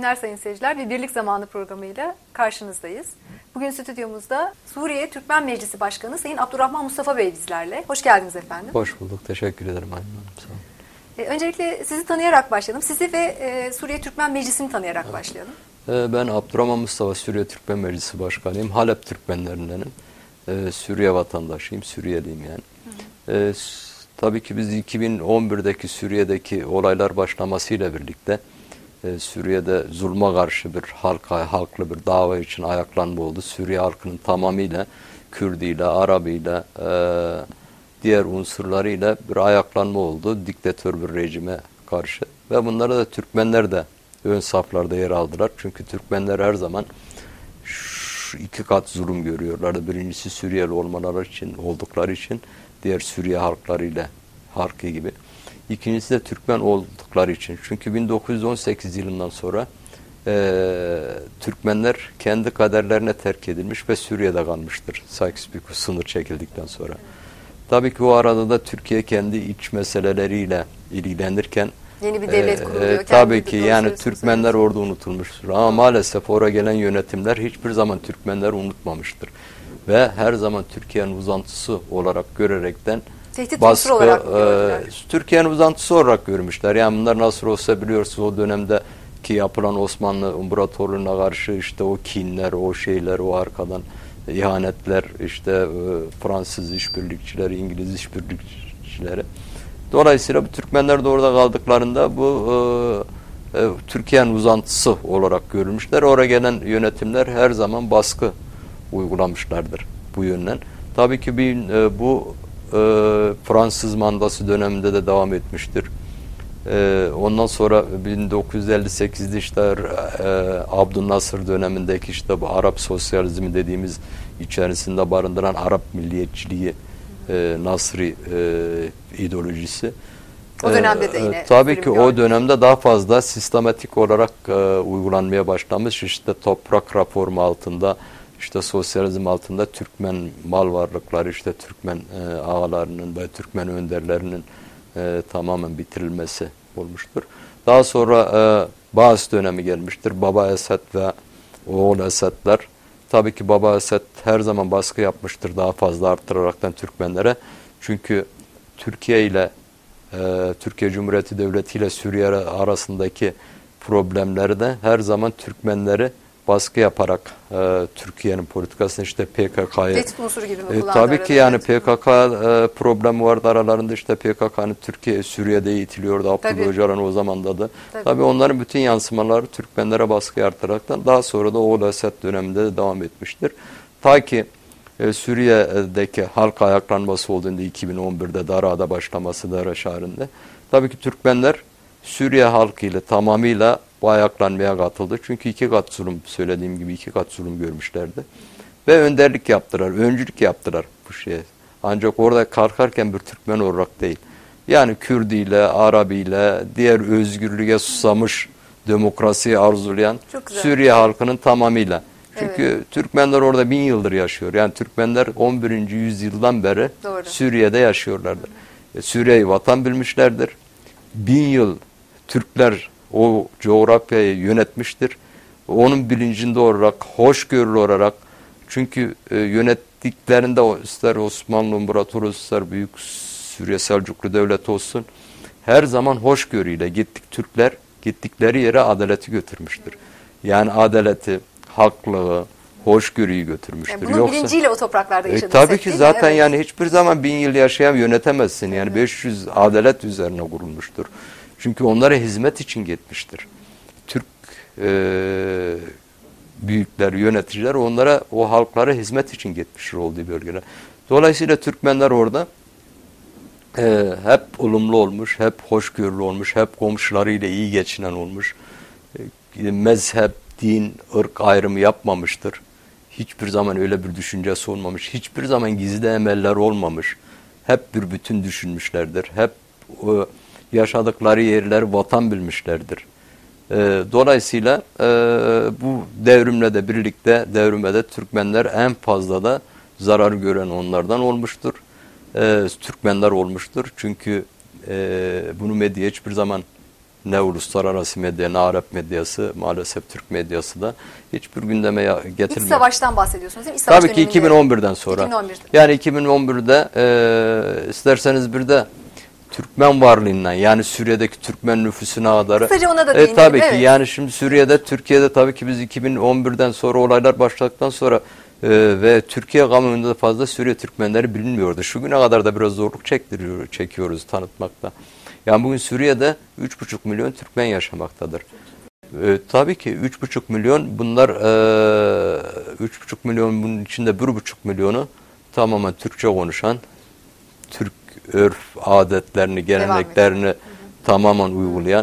günler sayın seyirciler. Bir Birlik Zamanı programıyla karşınızdayız. Bugün stüdyomuzda Suriye Türkmen Meclisi Başkanı Sayın Abdurrahman Mustafa Bey bizlerle. Hoş geldiniz efendim. Hoş bulduk. Teşekkür ederim. Aynen. Sağ olun. Öncelikle sizi tanıyarak başlayalım. Sizi ve Suriye Türkmen Meclisi'ni tanıyarak başlayalım. Ben Abdurrahman Mustafa, Suriye Türkmen Meclisi Başkanıyım. Halep Türkmenlerindenim. Suriye vatandaşıyım, Suriyeliyim yani. Tabii ki biz 2011'deki Suriye'deki olaylar başlamasıyla birlikte Suriye'de zulma karşı bir halklı bir dava için ayaklanma oldu. Suriye halkının tamamıyla Kürdüyle, Arabıyla, diğer unsurlarıyla bir ayaklanma oldu. Diktatör bir rejime karşı. Ve bunlara da Türkmenler de ön saflarda yer aldılar. Çünkü Türkmenler her zaman iki kat zulüm görüyorlardı. Birincisi Suriyeli oldukları için diğer Suriye halkı gibi. İkincisi de Türkmen oldukları için. Çünkü 1918 yılından sonra Türkmenler kendi kaderlerine terk edilmiş ve Suriye'de kalmıştır. Sykes-Picot sınır çekildikten sonra. Tabii ki o arada da Türkiye kendi iç meseleleriyle ilgilenirken yeni bir devlet kuruluyor. Tabii ki yani Türkmenler orada unutulmuştur. Ama maalesef oraya gelen yönetimler hiçbir zaman Türkmenleri unutmamıştır. Ve her zaman Türkiye'nin uzantısı olarak görerekten Türkiye'nin uzantısı olarak görmüşler. Yani bunlar nasıl olsa biliyorsunuz o dönemde ki yapılan Osmanlı İmparatorluğu'na karşı işte o kinler, o şeyler, o arkadan ihanetler, işte Fransız işbirlikçileri, İngiliz işbirlikçileri. Dolayısıyla bu Türkmenler de orada kaldıklarında bu Türkiye'nin uzantısı olarak görülmüşler. Oraya gelen yönetimler her zaman baskı uygulamışlardır bu yönden. Tabii ki bu Fransız mandası döneminde de devam etmiştir. Ondan sonra 1958'de işte Abdülnasır dönemindeki işte bu Arap sosyalizmi dediğimiz içerisinde barındıran Arap milliyetçiliği Nasri ideolojisi. O dönemde de yine tabii ki o dönemde daha fazla sistematik olarak uygulanmaya başlamış. İşte toprak reformu altında, işte sosyalizm altında Türkmen mal varlıkları, işte Türkmen ağalarının ve Türkmen önderlerinin tamamen bitirilmesi olmuştur. Daha sonra Baas dönemi gelmiştir. Baba Esed ve oğul Esedler. Tabii ki Baba Esed her zaman baskı yapmıştır daha fazla arttıraraktan Türkmenlere. Çünkü Türkiye Cumhuriyeti Devleti ile Suriye arasındaki problemleri de her zaman Türkmenleri baskı yaparak Türkiye'nin politikasını işte PKK'yı tabii ki yani PKK problemi vardı aralarında, işte PKK'nın Suriye'de itiliyordu Abdullah Öcalan o zamanda da. Tabii onların bütün yansımaları Türkmenlere baskı yarataraktan daha sonra da oğul Esed döneminde de devam etmiştir. Ta ki Suriye'deki halk ayaklanması olduğunda 2011'de Dara'da başlaması Dara şehrinde. Tabii ki Türkmenler Suriye halkı ile tamamıyla bu ayaklanmaya katıldı. Çünkü iki kat zulüm görmüşlerdi. Ve önderlik yaptılar, öncülük yaptılar bu şeye. Ancak orada kalkarken bir Türkmen olarak değil. Yani Kürdüyle, Arabiyle, diğer özgürlüğe susamış, demokrasiyi arzulayan Suriye halkının tamamıyla. Çünkü Türkmenler orada 1000 yıldır yaşıyor. Yani Türkmenler 11. yüzyıldan beri Suriye'de yaşıyorlardır. Suriye'yi vatan bilmişlerdir. 1000 yıl Türkler o coğrafyayı yönetmiştir. Onun bilincinde olarak, hoşgörülü olarak, çünkü yönettiklerinde ister Osmanlı İmparatoru, ister Büyük Suriye Selçuklu Devleti olsun, her zaman hoşgörüyle Türkler gittikleri yere adaleti götürmüştür. Yani adaleti, haklılığı, hoşgörüyü götürmüştür. Yani bunun bilinciyle o topraklarda yaşadınız. Tabii ki zaten yani hiçbir zaman 1000 yıl yaşayan yönetemezsin. Yani 500 adalet üzerine kurulmuştur. Çünkü onlara hizmet için gitmiştir. Türk büyükler, yöneticiler onlara, o halklara hizmet için gitmiştir olduğu bölgeler. Dolayısıyla Türkmenler orada hep olumlu olmuş, hep hoşgörülü olmuş, hep komşularıyla iyi geçinen olmuş. Mezhep, din, ırk ayrımı yapmamıştır. Hiçbir zaman öyle bir düşüncesi olmamış. Hiçbir zaman gizli emeller olmamış. Hep bir bütün düşünmüşlerdir. Hep yaşadıkları yerleri vatan bilmişlerdir. Dolayısıyla bu devrimle de birlikte devrimde Türkmenler en fazla da zarar gören onlardan olmuştur. Türkmenler olmuştur. Çünkü bunu medya hiçbir zaman ne uluslararası medya, ne Arap medyası, maalesef Türk medyası da hiçbir gündeme getirmiyor. İç savaştan bahsediyorsunuz değil mi? İç savaş Tabii ki 2011'den sonra. 2011'de. Yani 2011'de isterseniz bir de Türkmen varlığından, yani Suriye'deki Türkmen nüfusuna kadar. Kısaca ona da değinelim. Tabii ki yani şimdi Suriye'de, Türkiye'de tabii ki biz 2011'den sonra olaylar başladıktan sonra ve Türkiye kamuoyunda da fazla Suriye Türkmenleri bilinmiyordu. Şu güne kadar da biraz zorluk çekiyoruz tanıtmakta. Yani bugün Suriye'de 3,5 milyon Türkmen yaşamaktadır. Tabii ki 3,5 milyon, bunlar 3,5 milyon, bunun içinde 1,5 milyonu tamamen Türkçe konuşan, Türk örf adetlerini, geleneklerini tamamen uygulayan.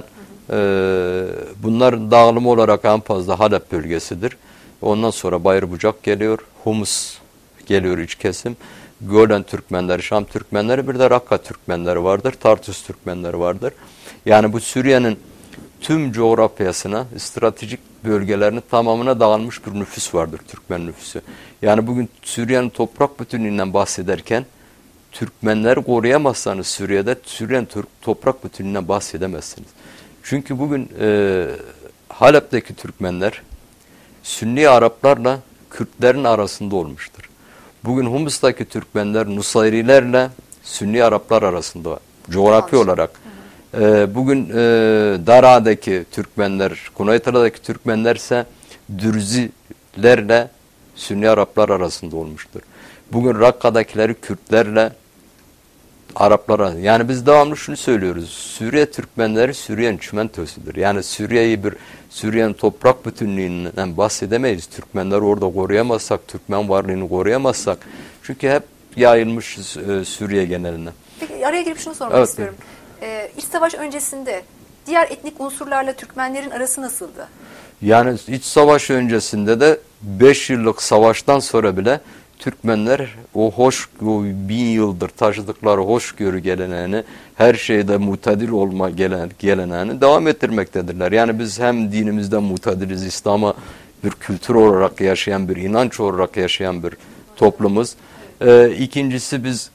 Bunlar dağılım olarak en fazla Halep bölgesidir. Ondan sonra Bayırbucak geliyor, Humus geliyor iç kesim. Gölen Türkmenleri, Şam Türkmenleri, bir de Rakka Türkmenleri vardır, Tartus Türkmenleri vardır. Yani bu Suriye'nin tüm coğrafyasına, stratejik bölgelerinin tamamına dağılmış bir nüfus vardır, Türkmen nüfusu. Yani bugün Suriye'nin toprak bütünlüğünden bahsederken Türkmenleri koruyamazsanız Suriye'de, Suriye'nin toprak bütünlüğünden bahsedemezsiniz. Çünkü bugün Halep'teki Türkmenler Sünni Araplarla Kürtlerin arasında olmuştur. Bugün Humus'taki Türkmenler Nusayrilerle Sünni Araplar arasında coğrafi olarak. Bugün Dara'daki Türkmenler, Kunaytıra'daki Türkmenler ise Dürzilerle Sünni Araplar arasında olmuştur. Bugün Rakka'dakileri Kürtlerle Araplara, yani biz devamlı şunu söylüyoruz. Suriye Türkmenleri Suriye'nin çimentosudur. Yani Suriye'nin toprak bütünlüğünden bahsedemeyiz. Türkmenleri orada koruyamazsak, Türkmen varlığını koruyamazsak. Çünkü hep yayılmışız Suriye geneline. Peki araya girip şunu sormak istiyorum. İç savaş öncesinde diğer etnik unsurlarla Türkmenlerin arası nasıldı? Yani iç savaş öncesinde de 5 yıllık savaştan sonra bile Türkmenler o 1000 yıldır taşıdıkları hoşgörü geleneğini, her şeyde mutadil olma geleneğini devam ettirmektedirler. Yani biz hem dinimizden mutadiliz, İslam'a bir kültür olarak yaşayan, bir inanç olarak yaşayan bir toplumuz. İkincisi biz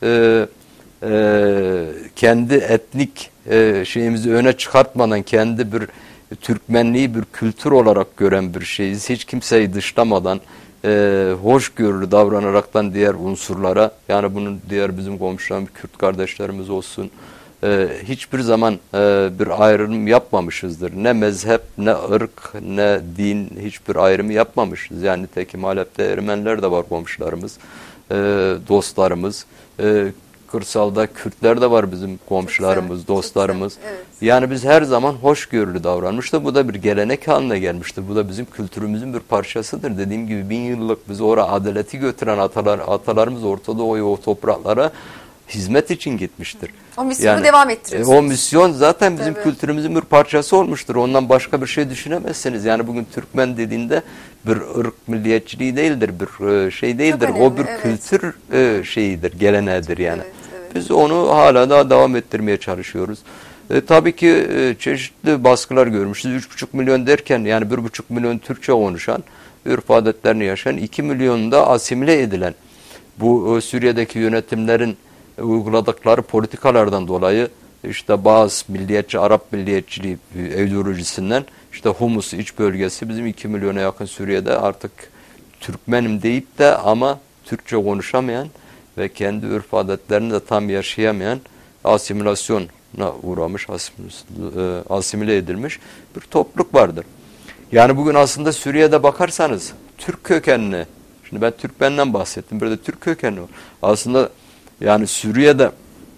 kendi etnik şeyimizi öne çıkartmadan kendi bir Türkmenliği bir kültür olarak gören bir şeyiz. Hiç kimseyi dışlamadan, hoşgörülü davranaraktan diğer unsurlara, yani bunun diğer bizim komşularımız, Kürt kardeşlerimiz olsun, hiçbir zaman bir ayrım yapmamışızdır. Ne mezhep, ne ırk, ne din, hiçbir ayrımı yapmamışız. Yani nitekim Halep'te Ermeniler de var komşularımız, dostlarımız. Kırsalda Kürtler de var bizim komşularımız, dostlarımız. Evet. Yani biz her zaman hoşgörülü davranmıştık. Bu da bir gelenek haline gelmiştir. Bu da bizim kültürümüzün bir parçasıdır. Dediğim gibi 1000 yıllık biz oraya adaleti götüren atalarımız Orta Doğu'ya, o topraklara hizmet için gitmiştir. O misyonu devam ettiriyorsunuz. O misyon zaten bizim kültürümüzün bir parçası olmuştur. Ondan başka bir şey düşünemezsiniz. Yani bugün Türkmen dediğinde bir ırk milliyetçiliği değildir, bir şey değildir. Önemli, o bir kültür şeyidir, geleneğidir yani. Evet. Biz onu hala daha devam ettirmeye çalışıyoruz. Tabii ki çeşitli baskılar görmüşüz. 3,5 milyon derken yani 1,5 milyon Türkçe konuşan, örf adetlerini yaşayan, 2 milyon da asimile edilen, bu Suriye'deki yönetimlerin uyguladıkları politikalardan dolayı işte bazı milliyetçi, Arap milliyetçiliği ideolojisinden işte Humus iç bölgesi bizim 2 milyona yakın Suriye'de artık Türkmenim deyip de ama Türkçe konuşamayan ve kendi örf adetlerini de tam yaşayamayan, asimilasyona uğramış, asimile edilmiş bir topluluk vardır. Yani bugün aslında Suriye'de bakarsanız Türk kökenli, şimdi ben Türkmen'den bahsettim, bir de Türk kökenli var. Aslında yani Suriye'de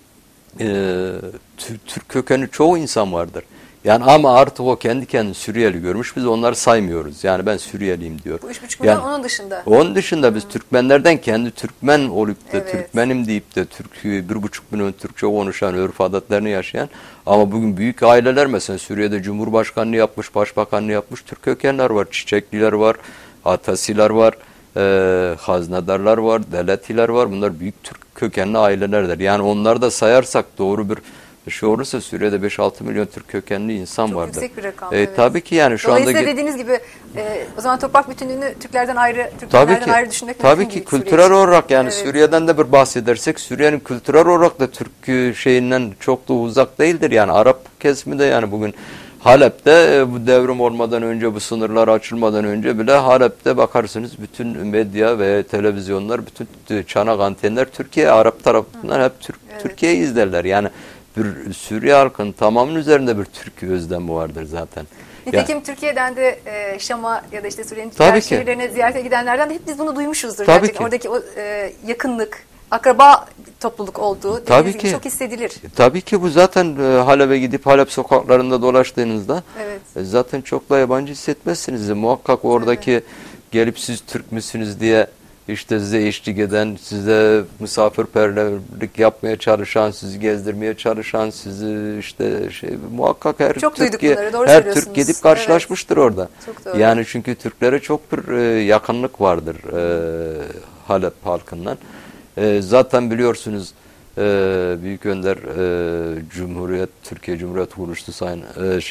Türk kökenli çoğu insan vardır. Yani ama artık o kendi kendini Suriyeli görmüş. Biz onları saymıyoruz. Yani ben Suriyeliyim diyor. Bu 3,5 milyon yani, onun dışında. Onun dışında biz Türkmenlerden kendi Türkmen olup da Türkmenim deyip de 1,5 milyon Türkçe konuşan, örf adetlerini yaşayan ama bugün büyük aileler mesela Suriye'de Cumhurbaşkanlığı yapmış, Başbakanlığı yapmış Türk kökenler var. Çiçekliler var, Atasiler var, Haznedarlar var, Deletiler var. Bunlar büyük Türk kökenli ailelerdir. Yani onları da sayarsak doğru bir şey olursa Suriye'de 5-6 milyon Türk kökenli insan vardır. Çok yüksek bir rakam. Tabii ki yani şu anda... Dolayısıyla dediğiniz gibi o zaman toprak bütünlüğünü Türklerden ayrı düşünmek mümkün tabii ki kültürel olarak yani Suriye'den de bir bahsedersek Suriye'nin kültürel olarak da Türk şeyinden çok da uzak değildir. Yani Arap kesimi de yani bugün Halep'te bu devrim olmadan önce, bu sınırlar açılmadan önce bile Halep'te bakarsınız bütün medya ve televizyonlar, bütün çanak antenler Türkiye, Arap tarafından hep Türkiye'yi izlerler. Yani bir Suriye halkının tamamının üzerinde bir Türk özlemi vardır zaten. Nitekim yani, Türkiye'den de Şam'a ya da işte Suriye'nin diğer şehirlerine ziyarete gidenlerden de hep biz bunu duymuşuzdur. Tabii gerçekten. Oradaki o yakınlık, akraba topluluk olduğu tabii ki çok hissedilir. Tabii ki bu zaten Halep'e gidip Halep sokaklarında dolaştığınızda zaten çok da yabancı hissetmezsiniz. Muhakkak oradaki gelip siz Türk müsünüz diye işte size eşlik eden, size misafirperverlik yapmaya çalışan, sizi gezdirmeye çalışan, sizi işte muhakkak her Türk gidip karşılaşmıştır orada. Yani çünkü Türklere çok bir yakınlık vardır Halep halkından. Zaten biliyorsunuz Büyük Önder Türkiye Cumhuriyeti kuruluştu Sayın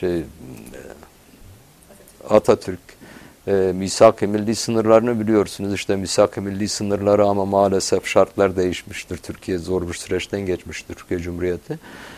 Atatürk misak-ı milli sınırlarını biliyorsunuz. İşte misak-ı milli sınırları ama maalesef şartlar değişmiştir. Türkiye zor bir süreçten geçmiştir Türkiye Cumhuriyeti.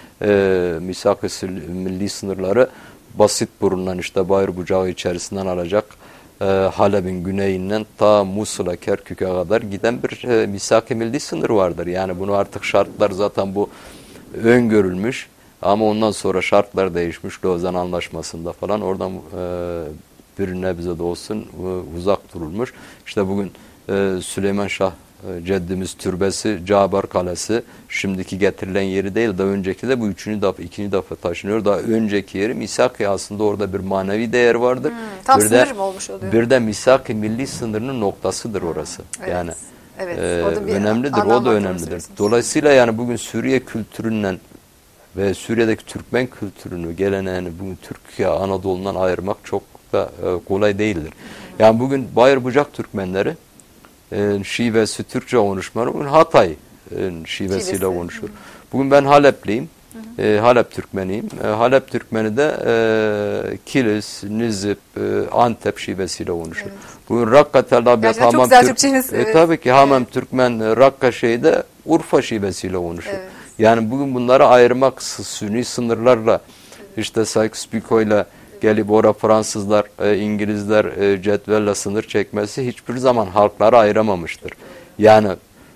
Misak-ı milli sınırları Basitburun'dan işte Bayır Bucağı içerisinden alacak Halep'in güneyinden ta Musul'a, Kerkük'e kadar giden bir misak-ı milli sınır vardır. Yani bunu artık şartlar zaten bu öngörülmüş ama ondan sonra şartlar değişmiş. Lozan Anlaşması'nda falan oradan bir nebze de olsun uzak durulmuş. İşte bugün Süleyman Şah Ceddimiz Türbesi, Cabar Kalesi şimdiki getirilen yeri değil, daha önceki de bu ikinci defa taşınıyor. Daha önceki yeri Misak-ı aslında orada bir manevi değer vardır. Tam sınır mı olmuş oluyor? Bir de Misak-ı milli sınırının noktasıdır orası. Yani önemlidir, o da önemlidir. Dolayısıyla yani bugün Suriye kültüründen ve Suriye'deki Türkmen kültürünü, geleneğini bugün Türkiye, Anadolu'dan ayırmak çok da kolay değildir. Yani bugün Bayır Bucak Türkmenleri şivesi Türkçe konuşmaları bugün Hatay şivesiyle konuşur. Bugün ben Halepliyim. Halep Türkmeniyim. Halep Türkmeni de Kilis, Nizip, Antep şivesiyle konuşur. Bugün Rakka Telabiyat Hamam tabii ki Hamam Türkmen Rakka de Urfa şivesiyle konuşur. Yani bugün bunları ayırmak sünni sınırlarla işte Sykes-Picot'yla gelip orada Fransızlar, İngilizler cetvelle sınır çekmesi hiçbir zaman halkları ayıramamıştır. Yani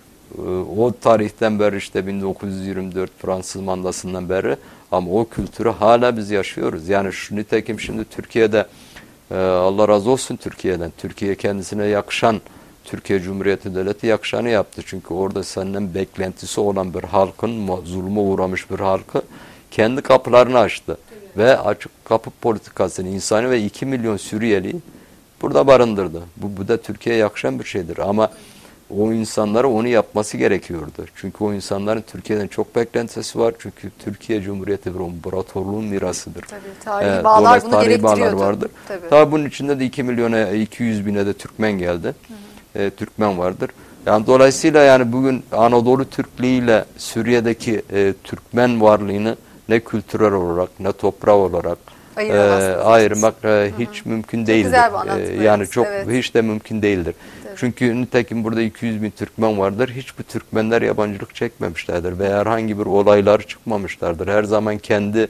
o tarihten beri işte 1924 Fransız mandasından beri ama o kültürü hala biz yaşıyoruz. Yani nitekim şimdi Türkiye'de Allah razı olsun Türkiye'den. Türkiye kendisine yakışan Türkiye Cumhuriyeti Devleti yakışanı yaptı. Çünkü orada senden beklentisi olan bir halkın, zulme uğramış bir halkı kendi kapılarını açtı. Ve açık kapı politikasını insani ve 2 milyon Suriyeli burada barındırdı. Bu da Türkiye'ye yakışan bir şeydir. Ama o insanlara onu yapması gerekiyordu. Çünkü o insanların Türkiye'den çok beklentisi var. Çünkü Türkiye Cumhuriyeti bir imparatorluğun mirasıdır. Tabii, tarihi bağlar bunu gerektiriyordu. Bağlar vardır. Tabii bunun içinde de 2 milyona 200 bine de Türkmen geldi. Türkmen vardır. Yani dolayısıyla yani bugün Anadolu Türklüğü ile Suriye'deki Türkmen varlığını ne kültürel olarak ne toprak olarak ayırmak hiç mümkün değildir. Yani çok hiç de mümkün değildir. Tabii. Çünkü nitekim burada 200 bin Türkmen vardır. Hiçbir Türkmenler yabancılık çekmemişlerdir veya herhangi bir olaylar çıkmamışlardır. Her zaman kendi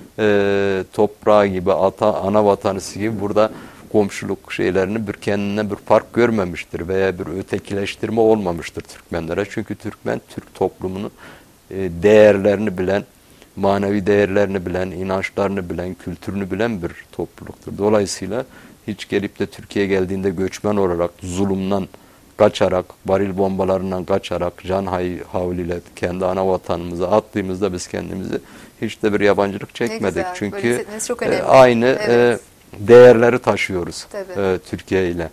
toprağı gibi, ana vatanısı gibi burada komşuluk şeylerini bir kendine bir fark görmemiştir veya bir ötekileştirme olmamıştır Türkmenlere. Çünkü Türkmen, Türk toplumunun değerlerini bilen, manevi değerlerini bilen, inançlarını bilen, kültürünü bilen bir topluluktur. Dolayısıyla hiç gelip de Türkiye'ye geldiğinde göçmen olarak zulümden kaçarak, varil bombalarından kaçarak, can havliyle kendi ana vatanımıza attığımızda biz kendimizi hiç de bir yabancılık çekmedik. Çünkü aynı değerleri taşıyoruz Türkiye ile.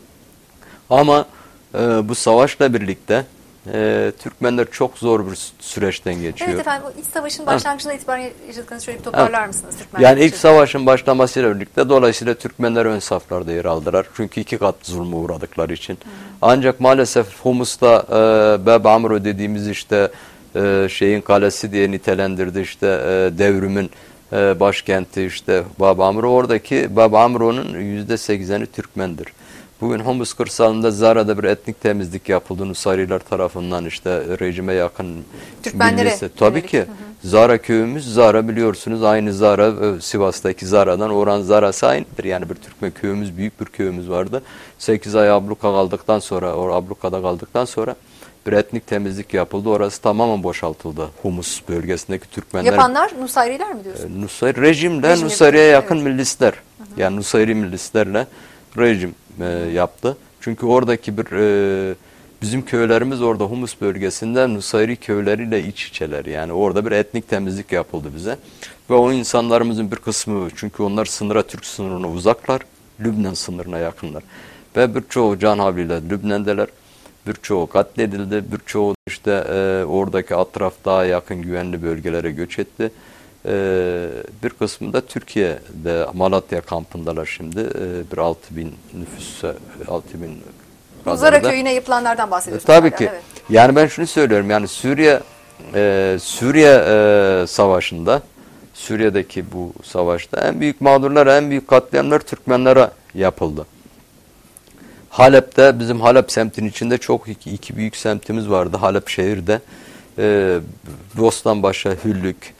Ama bu savaşla birlikte Türkmenler çok zor bir süreçten geçiyor. Evet efendim, o iç savaşın başlangıcından itibaren yaşadıklarınızı şöyle bir toparlar mısınız? Yani ilk savaşın başlamasıyla birlikte dolayısıyla Türkmenler ön saflarda yer aldılar. Çünkü 2 kat zulme uğradıkları için. Ancak maalesef Humus'ta Bab Amro dediğimiz işte şeyin kalesi diye nitelendirdi işte devrimin başkenti işte Bab Amro. Oradaki Bab Amro'nun %80'i Türkmendir. Bugün Humus kırsalında Zara'da bir etnik temizlik yapıldı Nusayriler tarafından işte rejime yakın Türkmenlere. Tabii ki. Zara köyümüz, Zara biliyorsunuz aynı Zara, Sivas'taki Zara'dan Orhan Zara'sı aynıdır. Yani bir Türkmen köyümüz, büyük bir köyümüz vardı. 8 ay ablukada kaldıktan sonra bir etnik temizlik yapıldı. Orası tamamen boşaltıldı. Humus bölgesindeki Türkmenler. Yapanlar Nusayriler mi diyorsunuz? Nusayri, rejimle Nusayri'ye yakın milisler. Yani Nusayri milislerle rejim yaptı. Çünkü oradaki bizim köylerimiz orada Humus bölgesinde Nusayri köyleriyle iç içeler. Yani orada bir etnik temizlik yapıldı bize. Ve o insanlarımızın bir kısmı, çünkü onlar Türk sınırına uzaklar, Lübnan sınırına yakınlar. Ve birçoğu canhavliyle Lübnan'deler. Birçoğu katledildi. Birçoğu işte oradaki daha yakın güvenli bölgelere göç etti. Bir kısmı da Türkiye'de Malatya kampındalar şimdi. Bir 6.000 nüfusa, 6.000 Zara köyüne yapılanlardan bahsediyorsunuz. Tabii ki. Evet. Yani ben şunu söylüyorum. Yani Suriye savaşında, Suriye'deki bu savaşta en büyük mağdurlar, en büyük katliamlar Türkmenlere yapıldı. Halep'te, bizim Halep semtinin içinde çok iki büyük semtimiz vardı. Halep şehirde. Bostanbaşı, Hüllük,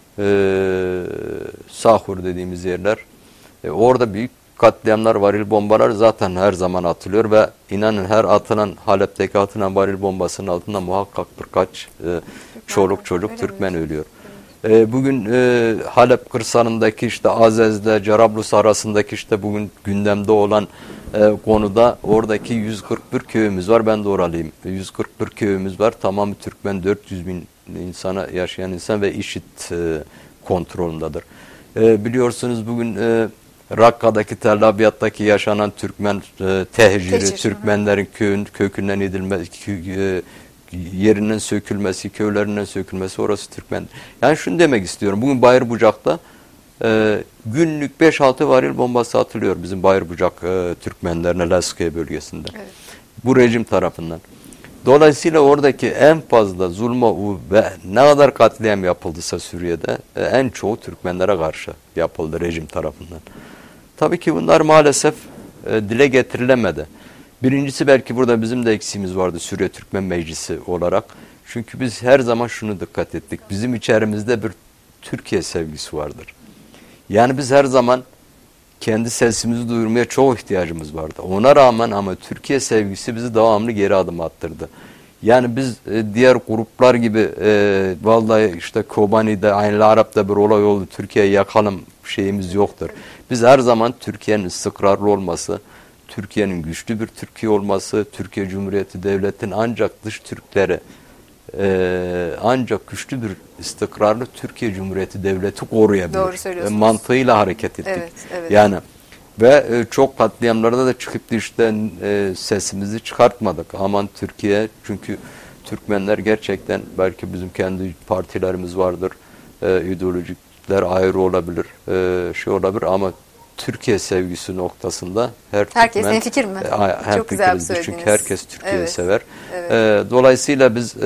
Sahur dediğimiz yerler. Orada büyük katliamlar, varil bombalar zaten her zaman atılıyor ve inanın her Halep'teki atılan varil bombasının altında muhakkak birkaç çoluk çocuk Türkmen ölüyor. Bugün Halep kırsalındaki işte Azez'le Cerablus arasındaki işte bugün gündemde olan konuda oradaki 141 köyümüz var. Ben de oralıyım. 141 köyümüz var. Tamamı Türkmen, 400.000 insana yaşayan insan ve IŞİD kontrolündedir. Biliyorsunuz bugün Rakka'daki, Tel Abyad'daki yaşanan Türkmen tehciri, Türkmenlerin kökünden edilmesi, yerinden sökülmesi, köylerinden sökülmesi, orası Türkmen. Yani şunu demek istiyorum. Bugün Bayırbucak'ta günlük 5-6 varil bombası atılıyor bizim Bayırbucak Türkmenlerine, Lazkiye bölgesinde. Evet. Bu rejim tarafından. Dolayısıyla oradaki en fazla zulma ve ne kadar katliam yapıldıysa Suriye'de en çoğu Türkmenlere karşı yapıldı rejim tarafından. Tabii ki bunlar maalesef dile getirilemedi. Birincisi belki burada bizim de eksiğimiz vardı Suriye Türkmen Meclisi olarak. Çünkü biz her zaman şunu dikkat ettik. Bizim içerimizde bir Türkiye sevgisi vardır. Yani biz her zaman kendi sesimizi duyurmaya çok ihtiyacımız vardı. Ona rağmen ama Türkiye sevgisi bizi devamlı geri adım attırdı. Yani biz diğer gruplar gibi vallahi işte Kobani'de, Aynı Arap'ta bir olay oldu, Türkiye'yi yakalım şeyimiz yoktur. Biz her zaman Türkiye'nin istikrarlı olması, Türkiye'nin güçlü bir Türkiye olması, Türkiye Cumhuriyeti Devleti'nin ancak dış Türkleri ancak güçlü bir istikrarlı Türkiye Cumhuriyeti Devleti koruyabilir. Mantığıyla hareket ettik. Evet, evet. Yani ve çok katliamlarda da çıkıp işte sesimizi çıkartmadık. Aman Türkiye, çünkü Türkmenler gerçekten belki bizim kendi partilerimiz vardır. İdeolojikler ayrı olabilir, olabilir ama Türkiye sevgisi noktasında herkes ne fikir mi? Çok güzel söylediniz. Çünkü herkes Türkiye'yi sever. Evet. Dolayısıyla biz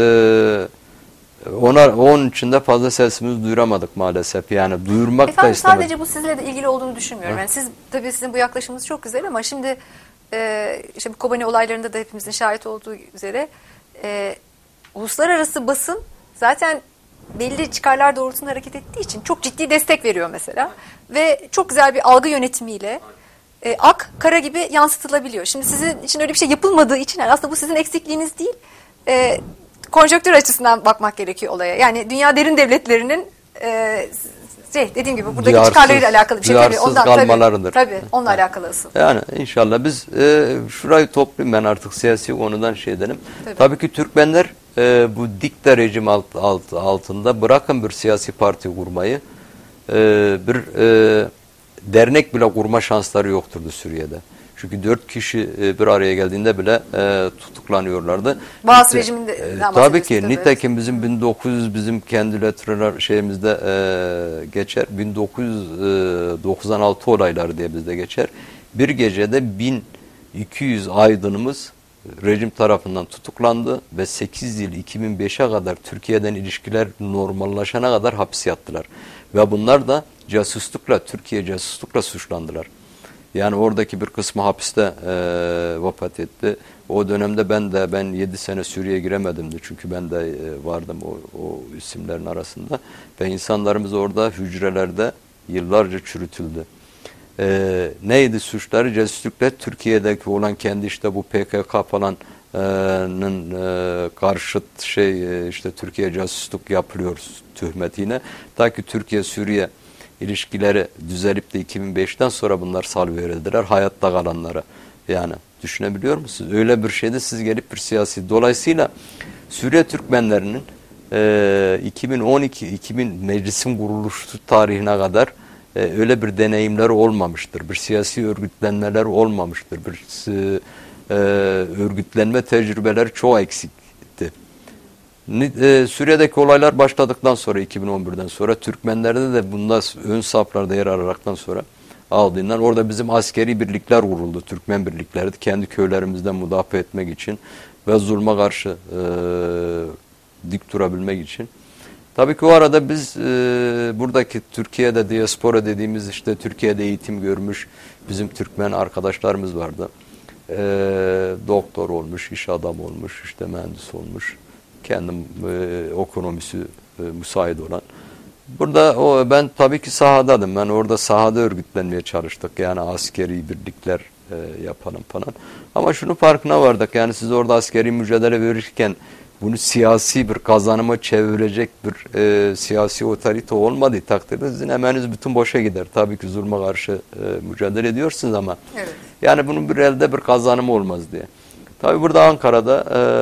onun için de fazla sesimizi duyuramadık maalesef. Yani duyurmak da istemedik. Sadece bu sizinle de ilgili olduğunu düşünmüyorum. Yani tabii sizin bu yaklaşımınız çok güzel ama şimdi işte bu Kobani olaylarında da hepimizin şahit olduğu üzere uluslararası basın zaten belli çıkarlar doğrultusunda hareket ettiği için çok ciddi destek veriyor mesela. Ve çok güzel bir algı yönetimiyle ak, kara gibi yansıtılabiliyor. Şimdi sizin için öyle bir şey yapılmadığı için yani aslında bu sizin eksikliğiniz değil. Konjonktür açısından bakmak gerekiyor olaya. Yani dünya derin devletlerinin dediğim gibi buradaki çıkarlarıyla alakalı bir şey. Tabii, ondan, kalmalarıdır. Tabii onunla alakalı asıl. Yani inşallah biz şurayı toplayayım ben artık siyasi konudan edelim. Tabii ki Türkmenler bu dikta rejim altında bırakın bir siyasi parti kurmayı, bir dernek bile kurma şansları yokturdu Suriye'de. Çünkü 4 kişi bir araya geldiğinde bile tutuklanıyorlardı. Bazı rejiminde tabii ki nitekim bizim 1900 bizim kendi letreler şeyimizde geçer. 1996 olayları diye bizde geçer. Bir gecede 1200 aydınımız rejim tarafından tutuklandı ve 8 yıl 2005'e kadar Türkiye'den ilişkiler normallaşana kadar hapis yattılar. Ve bunlar da casuslukla, Türkiye casuslukla suçlandılar. Yani oradaki bir kısmı hapiste vefat etti. O dönemde ben 7 sene Suriye'ye giremedim de çünkü ben de vardım o isimlerin arasında. Ve insanlarımız orada hücrelerde yıllarca çürütüldü. Neydi suçları? Casuslukla Türkiye'deki olan kendi işte bu PKK falan karşıt işte Türkiye casusluk yapılıyoruz töhmetiyle. Ta ki Türkiye-Suriye ilişkileri düzelip de 2005'ten sonra bunlar salıverildiler hayatta kalanlara. Yani düşünebiliyor musunuz? Öyle bir şeyde siz gelip bir siyasi. Dolayısıyla Suriye Türkmenlerinin 2012-2000 meclisin kuruluşu tarihine kadar öyle bir deneyimleri olmamıştır. Bir siyasi örgütlenmeler olmamıştır. Bir örgütlenme tecrübeleri çok eksikti. Suriye'deki olaylar başladıktan sonra 2011'den sonra Türkmenlerde de bunda ön saflarda yer alaraktan sonra aldığından orada bizim askeri birlikler kuruldu. Türkmen birlikleri kendi köylerimizden müdafaa etmek için ve zulme karşı dik durabilmek için. Tabii ki o arada biz buradaki Türkiye'de diaspora dediğimiz işte Türkiye'de eğitim görmüş bizim Türkmen arkadaşlarımız vardı. Doktor olmuş, iş adamı olmuş, işte mühendis olmuş. Kendim ekonomisi müsait olan. Burada ben tabii ki sahadadım. Ben orada sahada örgütlenmeye çalıştık. Yani askeri birlikler yapalım falan. Ama şunun farkına vardık. Yani siz orada askeri mücadele verirken bunu siyasi bir kazanıma çevirecek bir siyasi otorite olmadığı takdirde sizin emeğiniz bütün boşa gider. Tabii ki zulme karşı mücadele ediyorsunuz ama evet. Yani bunun bir elde bir kazanımı olmaz diye. Tabii burada Ankara'da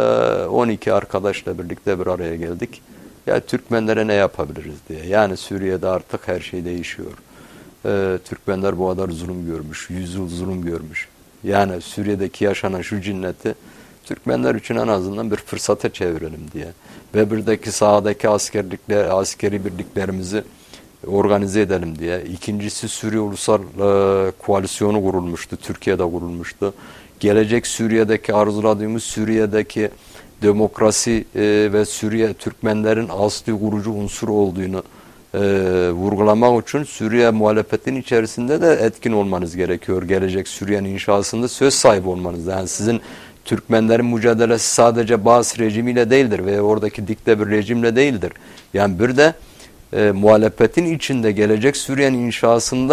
12 arkadaşla birlikte bir araya geldik. Ya Türkmenlere ne yapabiliriz diye. Yani Suriye'de artık her şey değişiyor. Türkmenler bu kadar zulüm görmüş, 100 yıl zulüm görmüş. Yani Suriye'deki yaşanan şu cinneti Türkmenler için en azından bir fırsata çevirelim diye. Ve buradaki sahadaki askeri birliklerimizi organize edelim diye. İkincisi Suriye Ulusal Koalisyonu kurulmuştu. Türkiye'de kurulmuştu. Gelecek Suriye'deki arzuladığımız Suriye'deki demokrasi ve Suriye Türkmenlerin asli kurucu unsur olduğunu vurgulamak için Suriye muhalefetinin içerisinde de etkin olmanız gerekiyor. Gelecek Suriye'nin inşasında söz sahibi olmanız. Yani sizin Türkmenlerin mücadelesi sadece Baas rejimiyle değildir ve oradaki dikte bir rejimle değildir. Yani bir de muhalefetin içinde gelecek Suriye'nin inşasında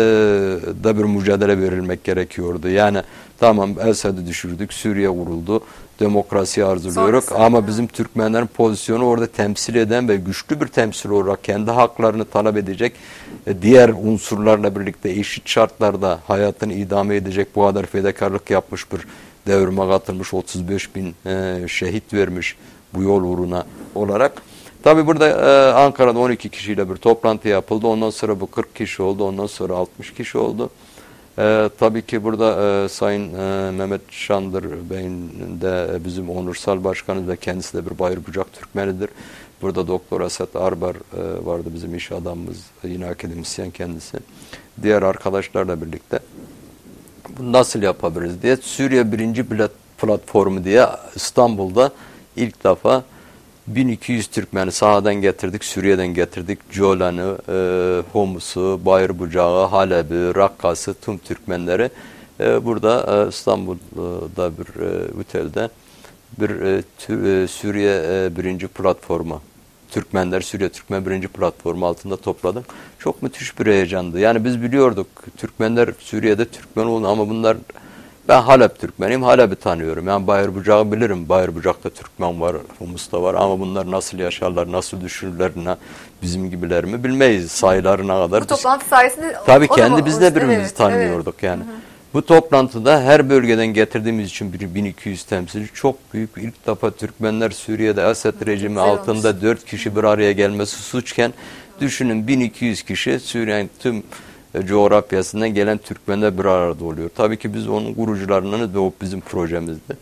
da bir mücadele verilmek gerekiyordu. Yani tamam Esad'ı düşürdük, Suriye kuruldu, demokrasiyi arzuluyoruz ama bizim Türkmenlerin pozisyonu orada temsil eden ve güçlü bir temsil olarak kendi haklarını talep edecek diğer unsurlarla birlikte eşit şartlarda hayatını idame edecek bu kadar fedakarlık yapmış bir devrime katılmış 35 bin şehit vermiş bu yol uğruna olarak. Tabi burada Ankara'da 12 kişiyle bir toplantı yapıldı. Ondan sonra bu 40 kişi oldu. Ondan sonra 60 kişi oldu. Tabii ki burada Sayın Mehmet Şandır Bey'in de bizim onursal başkanı ve kendisi de bir Bayırbucak Türkmenidir. Burada Doktor Asat Arbar vardı bizim iş adamımız. Yine akademisyen kendisi. Diğer arkadaşlarla birlikte bunu nasıl yapabiliriz diye Suriye Birinci Platformu diye İstanbul'da ilk defa 1200 Türkmeni sahadan getirdik, Suriye'den getirdik. Colan'ı, Homus'u, Bayırbucak'ı, Halep'i, Rakkas'ı, tüm Türkmenleri burada İstanbul'da bir otelde bir Suriye Birinci Platformu, Suriye Türkmen Birinci Platformu altında topladık. Çok müthiş bir heyecandı. Yani biz biliyorduk Türkmenler Suriye'de Türkmen olduğunu ama bunlar ben Halep Türkmeniyim, Halep'i tanıyorum. Yani Bayırbucak'ı bilirim. Bayırbucak'ta Türkmen var, Humus'ta var ama bunlar nasıl yaşarlar, nasıl düşünürler, bizim gibiler mi bilmeyiz sayılarına kadar. Bu toplantı sayesinde tabii kendi biz de birbirimizi tanıyorduk evet. Yani. Hı hı. Bu toplantıda her bölgeden getirdiğimiz için 1200 temsilci çok büyük ilk defa Türkmenler Suriye'de Esed rejimi altında olmuş. 4 kişi bir araya gelmesi suçken düşünün 1200 kişi Suriye'nin tüm coğrafyasından gelen Türkmenler bir arada oluyor. Tabii ki biz onun kurucularının ve o bizim projemizdi.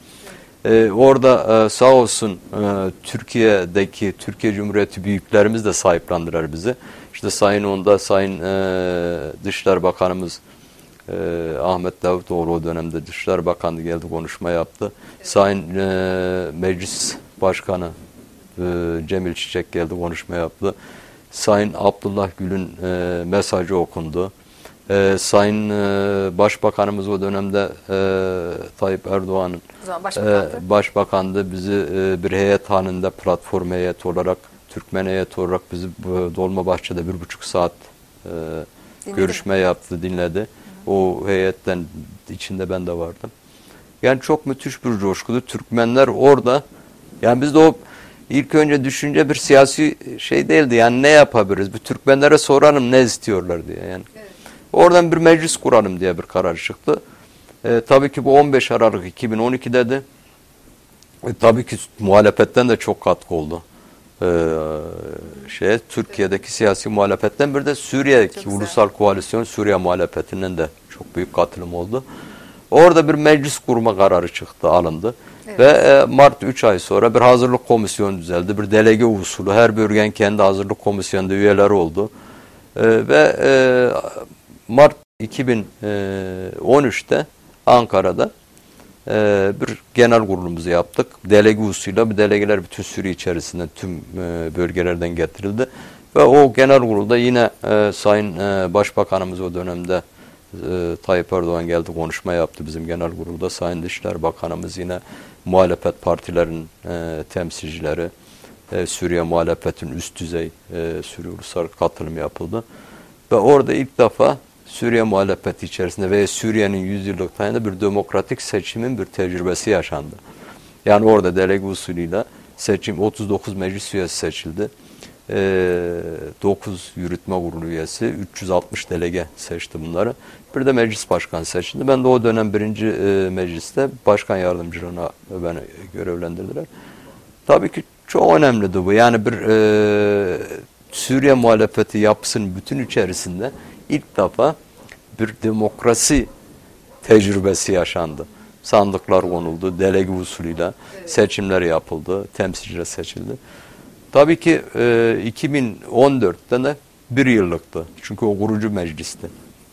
Orada sağ olsun Türkiye'deki Türkiye Cumhuriyeti büyüklerimiz de sahiplendiler bizi. İşte Sayın Dışişleri Bakanımız Ahmet Davutoğlu o dönemde Dışişleri Bakanı geldi konuşma yaptı. Sayın Meclis Başkanı Cemil Çiçek geldi konuşma yaptı. Sayın Abdullah Gül'ün mesajı okundu. Sayın Başbakanımız o dönemde Tayyip Erdoğan'ın başbakandı. Bizi bir heyet halinde platform heyeti olarak, Türkmen heyeti olarak bizi Dolmabahçe'de 1,5 saat görüşme yaptı, dinledi. O heyetten içinde ben de vardım. Yani çok müthiş bir coşkulu. Türkmenler orada, yani biz de o ilk önce düşünce bir siyasi şey değildi. Yani ne yapabiliriz? Bir Türkmenlere soralım ne istiyorlar diye. Yani. Evet. Oradan bir meclis kuralım diye bir karar çıktı. Tabii ki bu 15 Aralık 2012'dedi. Tabii ki muhalefetten de çok katkı oldu. Türkiye'deki siyasi muhalefetten bir de Suriye'deki ulusal koalisyon Suriye muhalefetinden de çok büyük katılım oldu. Orada bir meclis kurma kararı çıktı, alındı. Evet. Ve Mart 3 ay sonra bir hazırlık komisyonu düzeldi. Bir delege usulü. Her bölgenin kendi hazırlık komisyonunda üyeleri oldu. Ve Mart 2013'te Ankara'da bir genel kurulumuzu yaptık. Delege usulüyle bu delegeler bütün Suriye içerisinde tüm bölgelerden getirildi. Ve o genel kurulda yine Sayın Başbakanımız o dönemde Tayyip Erdoğan geldi, konuşma yaptı bizim genel kurulda. Sayın Dışişleri Bakanımız yine muhalefet partilerin temsilcileri, Suriye muhalefetin üst düzey Suriye ulusal katılım yapıldı. Ve orada ilk defa Suriye muhalefeti içerisinde ve Suriye'nin 100 yıllık tarihinde bir demokratik seçimin bir tecrübesi yaşandı. Yani orada delege usulüyle seçim 39 meclis üyesi seçildi. 9 yürütme kurulu üyesi, 360 delege seçti bunları. Bir de meclis başkanı seçildi. Ben de o dönem 1. mecliste başkan yardımcılığına beni görevlendirdiler. Tabii ki çok önemliydi bu. Yani bir Suriye muhalefeti yapısının bütün içerisinde ilk defa bir demokrasi tecrübesi yaşandı. Sandıklar konuldu, delege usulüyle seçimler yapıldı, temsilciler seçildi. Tabii ki 2014'te de 1 yıllıktı. Çünkü o kurucu meclisti.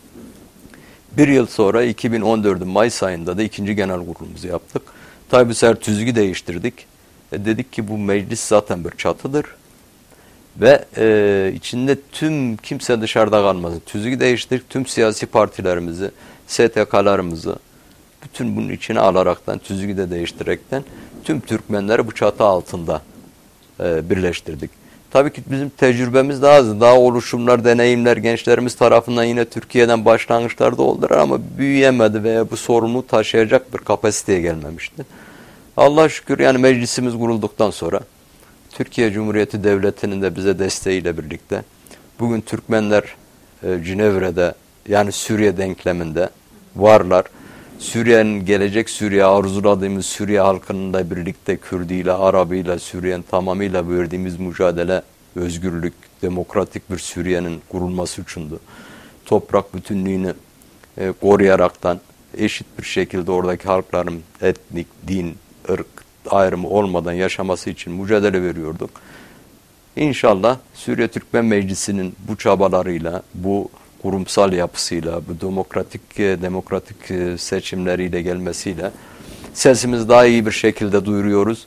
1 yıl sonra 2014'ün Mayıs ayında da 2. genel kurulumuzu yaptık. Tabii bu sefer tüzüğü değiştirdik. Dedik ki bu meclis zaten bir çatıdır. Ve içinde tüm kimse dışarıda kalmasın. Tüzüğü değiştirdik. Tüm siyasi partilerimizi, STK'larımızı bütün bunun içine alaraktan, tüzüğü de değiştirerekten tüm Türkmenleri bu çatı altında birleştirdik. Tabii ki bizim tecrübemiz daha azdı. Daha oluşumlar, deneyimler gençlerimiz tarafından yine Türkiye'den başlangıçlarda oldular ama büyüyemedi veya bu sorumluluğu taşıyacak bir kapasiteye gelmemişti. Allah'a şükür yani meclisimiz kurulduktan sonra Türkiye Cumhuriyeti Devleti'nin de bize desteğiyle birlikte bugün Türkmenler Cenevre'de yani Suriye denkleminde varlar. Suriye'nin gelecek Suriye arzuladığımız Suriye halkının da birlikte Kürdüyle, Arabıyla, Suriye'nin tamamıyla verdiğimiz mücadele, özgürlük, demokratik bir Suriye'nin kurulması içindi. Toprak bütünlüğünü koruyaraktan eşit bir şekilde oradaki halkların etnik, din, ırk ayrımı olmadan yaşaması için mücadele veriyorduk. İnşallah Suriye Türkmen Meclisi'nin bu çabalarıyla, bu kurumsal yapısıyla, bu demokratik seçimleriyle gelmesiyle sesimizi daha iyi bir şekilde duyuruyoruz.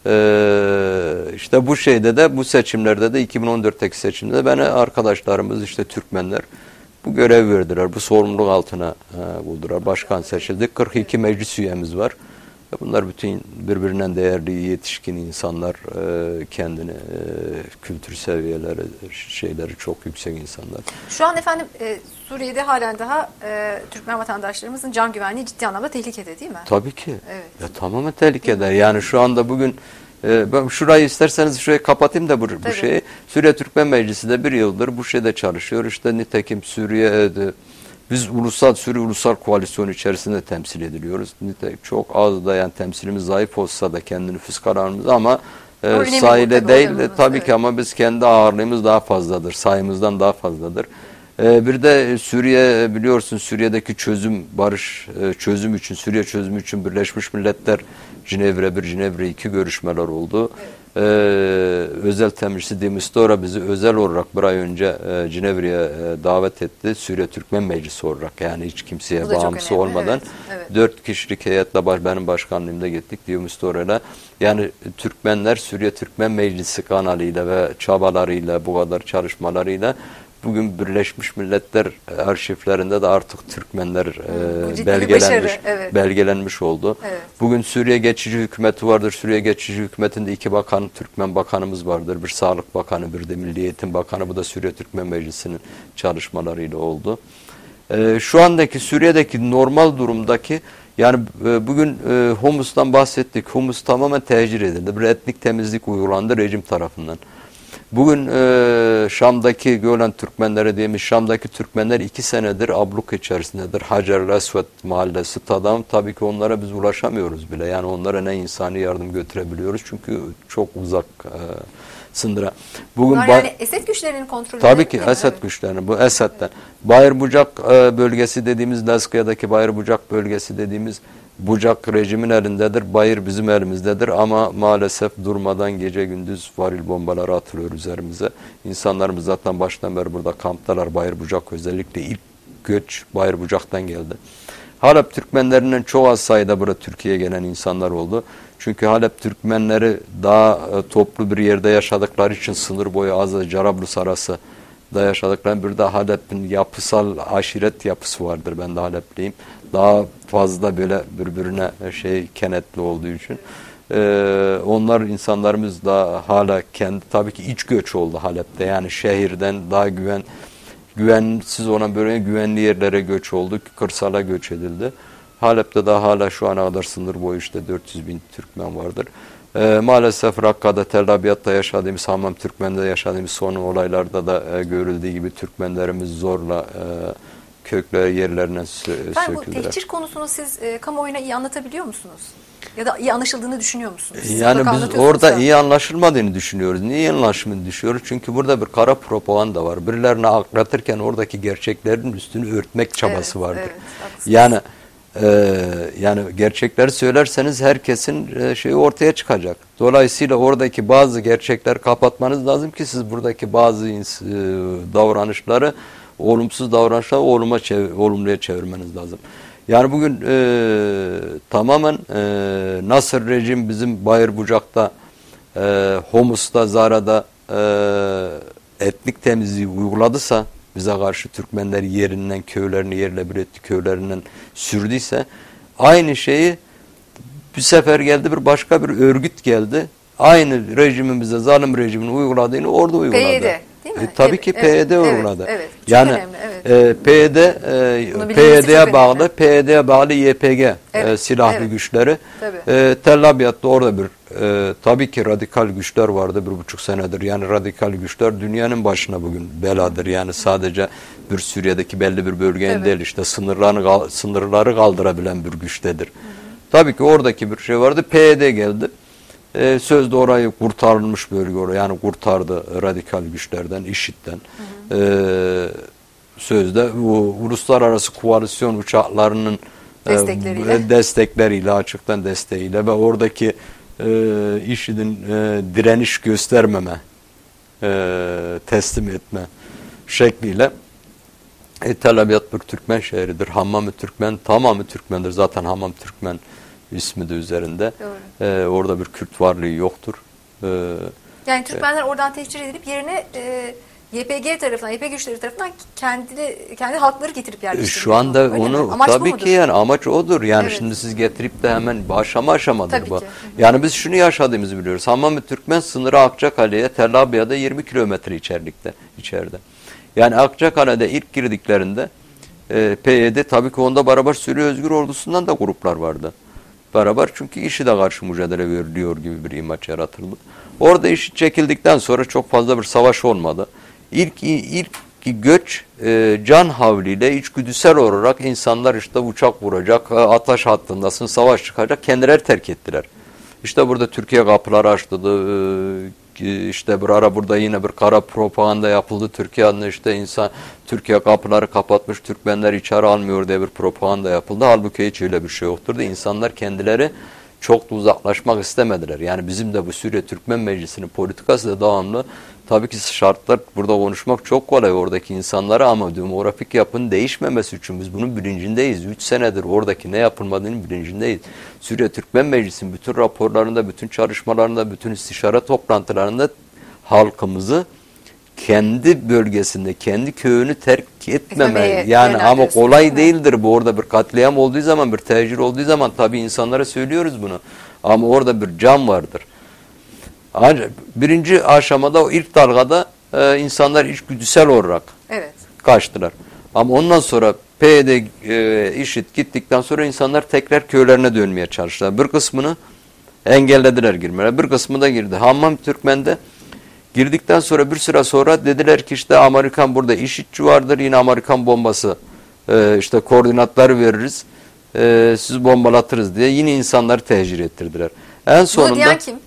İşte bu şeyde de, bu seçimlerde de 2014'teki seçimde de bana arkadaşlarımız işte Türkmenler bu görev verdiler. Bu sorumluluk altına buldular. Başkan seçildi. 42 meclis üyemiz var. Bunlar bütün birbirinden değerli yetişkin insanlar, kendini kültür seviyeleri, şeyleri çok yüksek insanlar. Şu an efendim Suriye'de halen daha Türkmen vatandaşlarımızın can güvenliği ciddi anlamda tehlikede değil mi? Tabii ki. Evet. Ya, tamamen tehlikede. Yani şu anda bugün ben şurayı isterseniz şurayı kapatayım da bu şeyi. Suriye Türkmen Meclisi de 1 yıldır bu şeyde çalışıyor. İşte nitekim Suriye'de biz Suriye Ulusal Koalisyon içerisinde temsil ediliyoruz. Çok az da yani temsilimiz zayıf olsa da kendi nüfus kararımız ama sayıda değil tabii ki ama biz kendi ağırlığımız daha fazladır. Sayımızdan daha fazladır. Bir de Suriye biliyorsun Suriye'deki çözüm için Suriye çözümü için Birleşmiş Milletler Cenevre 1, Cenevre 2 görüşmeler oldu. Evet. Özel temsilcisi de Mistura bizi özel olarak bir ay önce Cenevre'ye davet etti. Suriye Türkmen Meclisi olarak yani hiç kimseye bağımlısı olmadan. Evet. 4 kişilik heyetle benim başkanlığımda gittik de Mistura'yla. Yani Türkmenler Suriye Türkmen Meclisi kanalıyla ve çabalarıyla bu kadar çalışmalarıyla bugün Birleşmiş Milletler arşivlerinde de artık Türkmenler belgelenmiş oldu. Evet. Bugün Suriye geçici hükümeti vardır. Suriye geçici hükümetinde 2 bakan, Türkmen bakanımız vardır. Bir Sağlık Bakanı, bir de Milli Eğitim Bakanı. Bu da Suriye Türkmen Meclisi'nin çalışmalarıyla oldu. Şu andaki Suriye'deki normal durumdaki yani bugün Humus'tan bahsettik. Humus tamamen tehcir edildi. Bir etnik temizlik uygulandı rejim tarafından. Bugün Şam'daki Gölen Türkmenleri dediğimiz Şam'daki Türkmenler 2 senedir abluk içerisindedir. Hacer-ül Esved mahallesi Tadam. Tabii ki onlara biz ulaşamıyoruz bile. Yani onlara ne insani yardım götürebiliyoruz. Çünkü çok uzak sınıra. Bugün yani Esed güçlerinin kontrolü. Tabii ki Esed güçlerinin. Bu Esed'den. Bayır Bucak bölgesi dediğimiz Lazkıya'daki Bayır Bucak bölgesi dediğimiz Bucak rejimin elindedir. Bayır bizim elimizdedir ama maalesef durmadan gece gündüz varil bombaları atılıyor üzerimize. İnsanlarımız zaten baştan beri burada kamptalar. Bayır Bucak özellikle ilk göç Bayır Bucak'tan geldi. Halep Türkmenlerinden çok az sayıda burada Türkiye'ye gelen insanlar oldu. Çünkü Halep Türkmenleri daha toplu bir yerde yaşadıkları için sınır boyu az Carablus arası da yaşadıkları bir de Halep'in yapısal aşiret yapısı vardır. Ben de Halepliyim. Daha fazla böyle birbirine kenetli olduğu için. Onlar insanlarımız da hala kendi tabii ki iç göç oldu Halep'te. Yani şehirden daha güvensiz olan böyle güvenli yerlere göç oldu. Kırsala göç edildi. Halep'te de hala şu ana kadar sınır boyu 400.000 Türkmen vardır. Maalesef Rakka'da, Tel Abyad'da yaşadığımız, Hammam Türkmen'de yaşadığımız son olaylarda da görüldüğü gibi Türkmenlerimiz zorla kökleri yerlerinden söküldüler. Bu tehcir konusunu siz kamuoyuna iyi anlatabiliyor musunuz? Ya da iyi anlaşıldığını düşünüyor musunuz? Yani biz orada iyi anlaşılmadığını düşünüyoruz. Niye iyi anlaşılmadığını düşünüyoruz? Çünkü burada bir kara propaganda var. Birilerine aklatırken oradaki gerçeklerin üstünü örtmek çabası vardır. Evet, yani gerçekleri söylerseniz herkesin şeyi ortaya çıkacak. Dolayısıyla oradaki bazı gerçekleri kapatmanız lazım ki siz buradaki bazı davranışları, olumsuz davranışları olumluya çevirmeniz lazım. Yani bugün tamamen nasıl rejim bizim Bayır Bucak'ta, Humus'ta, Zara'da etnik temizliği uyguladısa, bize karşı Türkmenler yerinden, köylerini yerle bir etti, köylerinden sürdüyse, aynı şeyi bir sefer geldi bir başka bir örgüt geldi. Aynı rejimimize, zalim rejimin uyguladığını orada uyguladı. PYD değil mi? Tabii ki PYD uyguladı. Evet, yani önemli, PYD'ye bağlı, PYD'ye bağlı YPG silahlı güçleri. Tel Abyad'da orada bir tabii ki radikal güçler vardı 1,5 senedir. Yani radikal güçler dünyanın başına bugün beladır. Yani sadece bir Suriye'deki belli bir bölgenin değil, sınırları kaldırabilen bir güçtedir. Tabii ki oradaki bir şey vardı. PYD geldi. Sözde orayı kurtarılmış bölge oraya. Yani kurtardı radikal güçlerden, IŞİD'den. Sözde bu uluslararası koalisyon uçaklarının destekleriyle, açıktan desteğiyle ve oradaki IŞİD'in direniş göstermeme, teslim etme şekliyle Tel Abyad bir Türkmen şehridir. Hammam-ı Türkmen, tamamı Türkmendir. Zaten Hammam Türkmen ismi de üzerinde. Orada bir Kürt varlığı yoktur. Yani Türkmenler oradan tehcir edilip yerine YPG tarafından, YPG güçleri tarafından kendi halkları getirip yerleştiriliyor. Şu anda onu tabii ki yani amaç odur. Yani şimdi siz getirip de hemen aşamadır bu. Yani biz şunu yaşadığımızı biliyoruz. Hammam-ı Türkmen sınırı Akçakale'ye, Tel Abyad'a 20 kilometre içeride. Yani Akçakale'de ilk girdiklerinde PYD tabii ki onda beraber Suriye Özgür Ordusu'ndan da gruplar vardı. Beraber çünkü IŞİD'e karşı mücadele veriliyor gibi bir imaj yaratıldı. Orada IŞİD çekildikten sonra çok fazla bir savaş olmadı. İlk göç can havliyle içgüdüsel olarak insanlar uçak vuracak, ateş hattındasın, savaş çıkacak, kendileri terk ettiler. İşte burada Türkiye kapıları açtı. Burada yine bir kara propaganda yapıldı. Türkiye adına Türkiye kapıları kapatmış, Türkmenler içeri almıyor diye bir propaganda yapıldı. Halbuki hiç öyle bir şey yoktur da insanlar kendileri çok da uzaklaşmak istemediler. Yani bizim de bu Suriye Türkmen Meclisi'nin politikası da devamlı. Tabii ki şartlar burada konuşmak çok kolay oradaki insanlara ama demografik yapının değişmemesi için biz bunun bilincindeyiz. 3 senedir oradaki ne yapılmadığının bilincindeyiz. Suriye Türkmen Meclisi'nin bütün raporlarında, bütün çalışmalarında, bütün istişare toplantılarında halkımızı kendi bölgesinde, kendi köyünü terk etmemeli. Yani ama diyorsun, kolay değildir bu. Orada bir katliam olduğu zaman, bir tecrübe olduğu zaman tabii insanlara söylüyoruz bunu. Ama orada bir can vardır. Ancak birinci aşamada, o ilk dalgada insanlar içgüdüsel olarak kaçtılar. Ama ondan sonra PYD, IŞİD gittikten sonra insanlar tekrar köylerine dönmeye çalıştılar. Bir kısmını engellediler girmeye. Bir kısmı da girdi. Hammam Türkmen'de girdikten sonra bir süre sonra dediler ki işte Amerikan burada IŞİD'ci vardır. Yine Amerikan bombası işte koordinatları veririz. Siz bombalatırız diye yine insanları tehcir ettirdiler. En sonunda bunu diyen kim?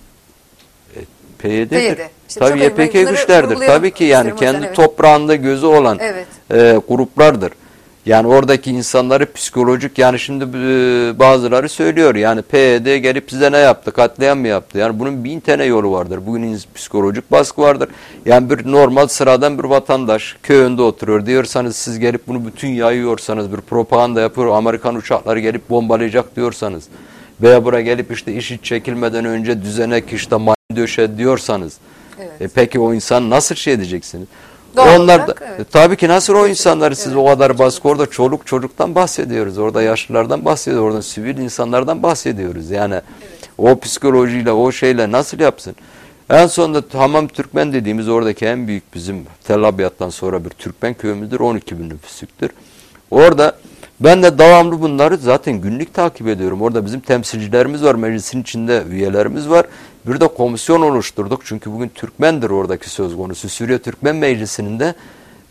PYD'dir. İşte tabii YPG güçlerdir. Tabii ki yani kendi toprağında gözü olan gruplardır. Yani oradaki insanları psikolojik, yani şimdi bazıları söylüyor yani PYD gelip size ne yaptı? Katliam mı yaptı? Yani bunun 1000 tane yolu vardır. Bugün psikolojik baskı vardır. Yani bir normal sıradan bir vatandaş köyünde oturuyor diyorsanız, siz gelip bunu bütün yayıyorsanız, bir propaganda yapıyor, Amerikan uçakları gelip bombalayacak diyorsanız veya buraya gelip işte IŞİD çekilmeden önce düzenek işte mayın döşe diyorsanız peki o insan nasıl şey edeceksiniz? Doğal onlar da tabii ki nasıl o insanları siz o kadar baskı, orada çoluk çocuktan bahsediyoruz. Orada yaşlılardan bahsediyoruz. Orada sivil insanlardan bahsediyoruz. Yani o psikolojiyle, o şeyle nasıl yapsın? En sonunda Hammam Türkmen dediğimiz oradaki en büyük bizim Tel Abyad'dan sonra bir Türkmen köyümüzdür. 12.000 nüfuslüktür. Orada ben de devamlı bunları zaten günlük takip ediyorum. Orada bizim temsilcilerimiz var. Meclisin içinde üyelerimiz var. Bir de komisyon oluşturduk. Çünkü bugün Türkmendir oradaki söz konusu. Suriye Türkmen Meclisi'nin de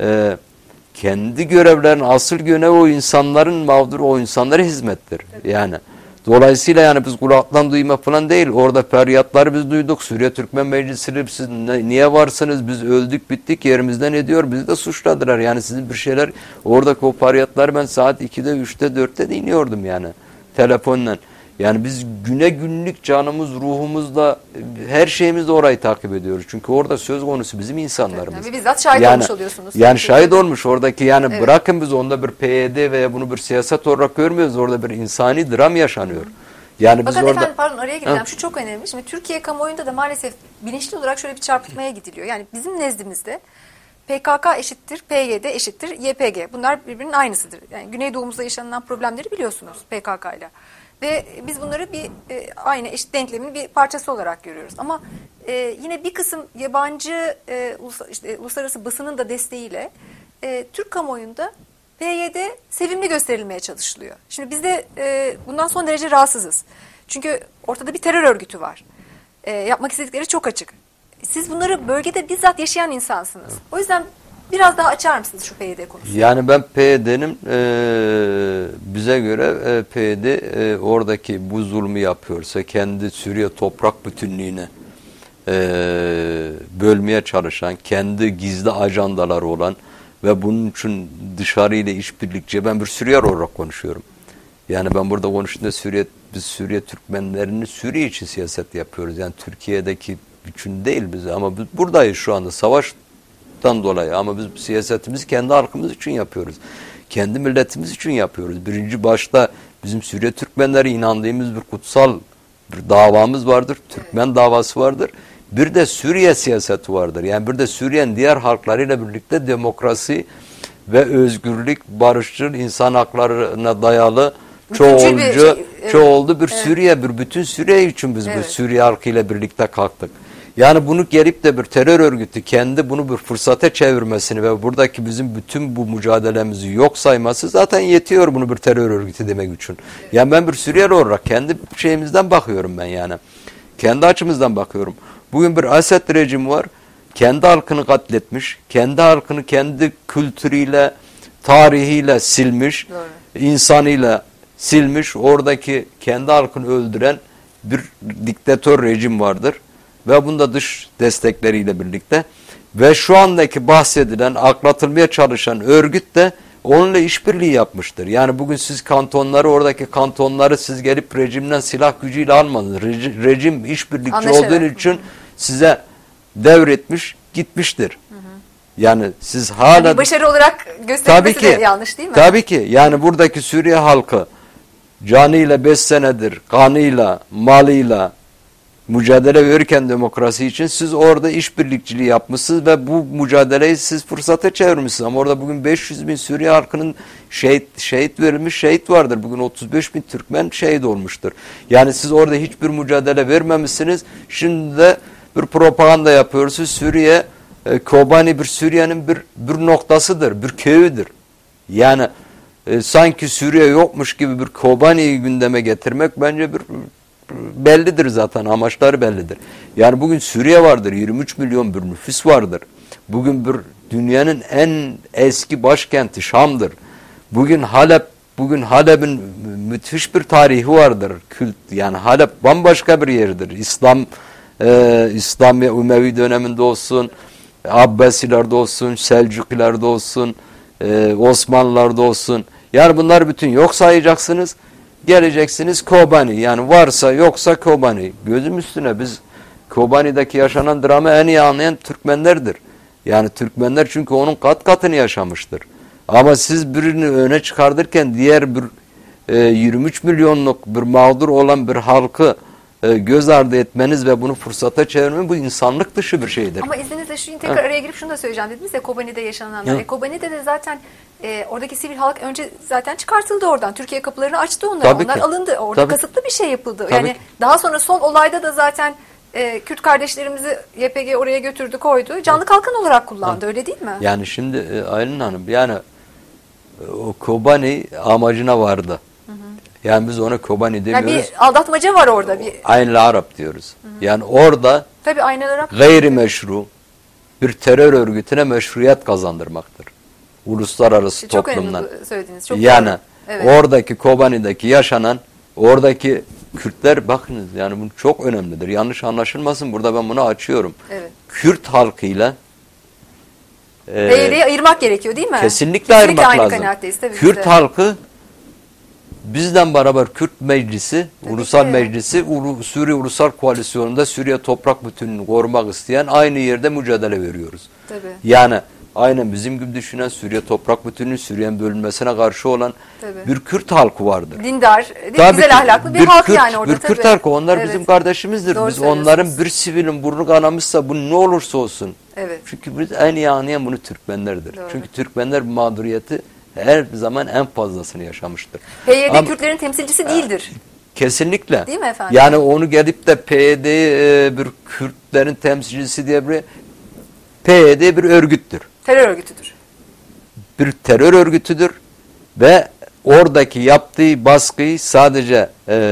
kendi görevlerinin asıl görevi o insanların mağduru, o insanlara hizmettir. Yani dolayısıyla yani biz kulaktan duyma falan değil. Orada feryatları biz duyduk. Suriye Türkmen Meclisi'ne siz niye varsınız? Biz öldük bittik yerimizden ediyor. Bizi de suçladılar. Yani sizin bir şeyler, oradaki o feryatları ben saat 2'de 3'te 4'te dinliyordum yani telefonla. Yani biz güne günlük canımız, ruhumuzla, her şeyimizle orayı takip ediyoruz. Çünkü orada söz konusu bizim insanlarımız. Yani bizzat şahit olmuş oluyorsunuz. Yani şahit olmuş oradaki, yani bırakın biz onda bir PYD veya bunu bir siyaset olarak görmüyoruz. Orada bir insani dram yaşanıyor. Yani biz fakat orada... efendim pardon araya gireceğim. Şu çok önemli. Şimdi Türkiye kamuoyunda da maalesef bilinçli olarak şöyle bir çarpıtmaya gidiliyor. Yani bizim nezdimizde PKK eşittir, PYD eşittir, YPG. Bunlar birbirinin aynısıdır. Yani Güneydoğumuzda yaşanılan problemleri biliyorsunuz PKK ile. Ve biz bunları bir aynı eşit denklemin bir parçası olarak görüyoruz. Ama yine bir kısım yabancı uluslararası basının da desteğiyle Türk kamuoyunda PYD sevimli gösterilmeye çalışılıyor. Şimdi biz de bundan son derece rahatsızız. Çünkü ortada bir terör örgütü var. Yapmak istedikleri çok açık. Siz bunları bölgede bizzat yaşayan insansınız. O yüzden biraz daha açar mısınız şu PYD konusunu? Yani ben PYD'nin bize göre PYD oradaki bu zulmü yapıyorsa, kendi Suriye toprak bütünlüğüne bölmeye çalışan, kendi gizli ajandaları olan ve bunun için dışarıyla işbirlikçi, ben bir Suriyeli olarak konuşuyorum. Yani ben burada konuştuğumda biz Suriye Türkmenlerini Suriye için siyaset yapıyoruz. Yani Türkiye'deki için değil biz, ama biz buradayız şu anda savaştan dolayı, ama biz siyasetimizi kendi halkımız için yapıyoruz. Kendi milletimiz için yapıyoruz. Birinci başta bizim Suriye Türkmenleri inandığımız bir kutsal bir davamız vardır. Türkmen davası vardır. Bir de Suriye siyaseti vardır. Yani bir de Suriye'nin diğer halklarıyla birlikte demokrasi ve özgürlük, barışçıl, insan haklarına dayalı çoğuldu bir Suriye, bir bütün Suriye için biz bu Suriye halkıyla birlikte kalktık. Yani bunu gelip de bir terör örgütü kendi bunu bir fırsata çevirmesini ve buradaki bizim bütün bu mücadelemizi yok sayması zaten yetiyor bunu bir terör örgütü demek için. Yani ben bir Suriyeli olarak kendi şeyimizden bakıyorum ben yani. Kendi açımızdan bakıyorum. Bugün bir Esed rejimi var. Kendi halkını katletmiş. Kendi halkını kendi kültürüyle, tarihiyle silmiş. Doğru. İnsanıyla silmiş. Oradaki kendi halkını öldüren bir diktatör rejim vardır. Ve bunda dış destekleriyle birlikte. Ve şu andaki bahsedilen, aklatılmaya çalışan örgüt de onunla işbirliği yapmıştır. Yani bugün siz kantonları, oradaki kantonları siz gelip rejimden silah gücüyle almadınız. Rejim işbirlikçi olduğu için size devretmiş, gitmiştir. Hı hı. Yani siz hala... Yani başarı olarak göstermesi de yanlış değil mi? Tabii ki. Yani buradaki Suriye halkı canıyla 5 senedir, kanıyla, malıyla mücadele verirken demokrasi için siz orada işbirlikçiliği yapmışsınız ve bu mücadeleyi siz fırsata çevirmişsiniz. Ama orada bugün 500 bin Suriye halkının şehit verilmiş şehit vardır. Bugün 35 bin Türkmen şehit olmuştur. Yani siz orada hiçbir mücadele vermemişsiniz. Şimdi de bir propaganda yapıyorsunuz. Suriye, Kobani bir Suriye'nin bir noktasıdır, bir köyüdür. Yani sanki Suriye yokmuş gibi bir Kobani'yi gündeme getirmek bence bellidir zaten, amaçları bellidir. Yani bugün Suriye vardır, 23 milyon bir nüfus vardır. Bugün dünyanın en eski başkenti Şam'dır. Bugün Halep'in müthiş bir tarihi vardır. Yani Halep bambaşka bir yerdir. İslam Ümevi döneminde olsun, Abbasilerde olsun, Selçuklularda olsun, Osmanlılarda olsun. Yani bunlar bütün yok sayacaksınız. Geleceksiniz Kobani. Yani varsa yoksa Kobani. Gözüm üstüne biz Kobani'deki yaşanan dramı en iyi anlayan Türkmenlerdir. Yani Türkmenler çünkü onun kat katını yaşamıştır. Ama siz birini öne çıkartırken diğer bir 23 milyonluk bir mağdur olan bir halkı göz ardı etmeniz ve bunu fırsata çevirmeniz bu insanlık dışı bir şeydir. Ama izninizle şu tekrar araya girip şunu da söyleyeceğim dediniz ya, Kobani'de yaşananlar. Kobani'de de zaten oradaki sivil halk önce zaten çıkartıldı oradan. Türkiye kapılarını açtı onlara. Tabii onlar ki. Alındı. Orada Tabii. kasıtlı bir şey yapıldı. Tabii Yani ki. daha sonra son olayda da zaten Kürt kardeşlerimizi YPG oraya götürdü, koydu. Canlı kalkan olarak kullandı. Öyle değil mi? Yani şimdi Aylin Hanım, yani o Kobani amacına vardı. Yani biz ona Kobani demiyoruz. Yani bir aldatmaca var orada. Aynı Arap diyoruz. Yani orada Tabii aynı Arap. gayrimeşru bir terör örgütüne meşruiyet kazandırmaktır. Uluslararası Çok toplumdan. önemli söylediğiniz. Çok yani doğru. Evet. oradaki Kobani'deki yaşanan oradaki Kürtler, bakınız yani bu çok önemlidir. Yanlış anlaşılmasın, burada ben bunu açıyorum. Evet. Kürt halkıyla PYD'yi ayırmak gerekiyor değil mi? Kesinlikle ayırmak aynı lazım. kanaatteyiz, tabii Kürt de. halkı bizden beraber Kürt Meclisi, Tabii Ulusal ki. Meclisi, Suriye Ulusal Koalisyonu'nda Suriye toprak bütünlüğünü korumak isteyen aynı yerde mücadele veriyoruz. Tabii. Yani aynen bizim gibi düşünen, Suriye toprak bütünlüğü, Suriye'nin bölünmesine karşı olan Tabii. bir Kürt halkı vardır. Dindar, Tabii güzel ki, ahlaklı bir halk Kürt, yani orada. Bir Kürt tabii. halkı, onlar Evet. bizim kardeşimizdir. Doğru Biz onların söylüyorsunuz. bir sivilin burnu kanamışsa bu ne olursa olsun. Evet. Çünkü biz en iyi anlayan bunu Türkmenlerdir. Doğru. Çünkü Türkmenler bu mağduriyeti her zaman en fazlasını yaşamıştır. PYD Ama- Kürtlerin temsilcisi değildir. Kesinlikle. Değil mi efendim? Yani onu gelip de PYD'yi bir Kürtlerin temsilcisi diye PYD bir örgüttür. Terör örgütüdür. Bir terör örgütüdür ve oradaki yaptığı baskıyı sadece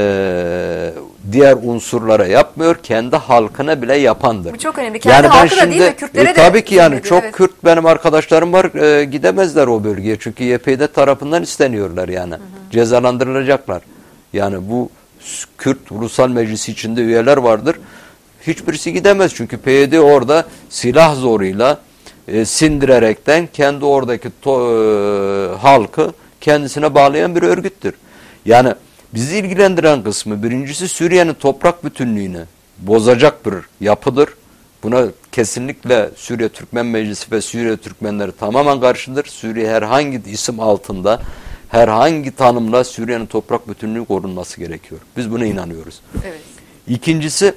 diğer unsurlara yapmıyor, kendi halkına bile yapandır. Bu çok önemli. Kendi halkı da değil mi? Kürtlere de tabii ki yani hizmet çok ediyor, evet. Kürt benim arkadaşlarım var, gidemezler o bölgeye çünkü YPG tarafından isteniyorlar yani. Cezalandırılacaklar. Yani bu Kürt Ulusal Meclisi içinde üyeler vardır. Hiçbirisi gidemez çünkü PYD orada silah zoruyla sindirerekten kendi oradaki halkı kendisine bağlayan bir örgüttür. Yani bizi ilgilendiren kısmı birincisi Suriye'nin toprak bütünlüğünü bozacak bir yapıdır. Buna kesinlikle Suriye Türkmen Meclisi ve Suriye Türkmenleri tamamen karşıdır. Suriye herhangi isim altında, herhangi tanımla Suriye'nin toprak bütünlüğü korunması gerekiyor. Biz buna inanıyoruz. Evet. İkincisi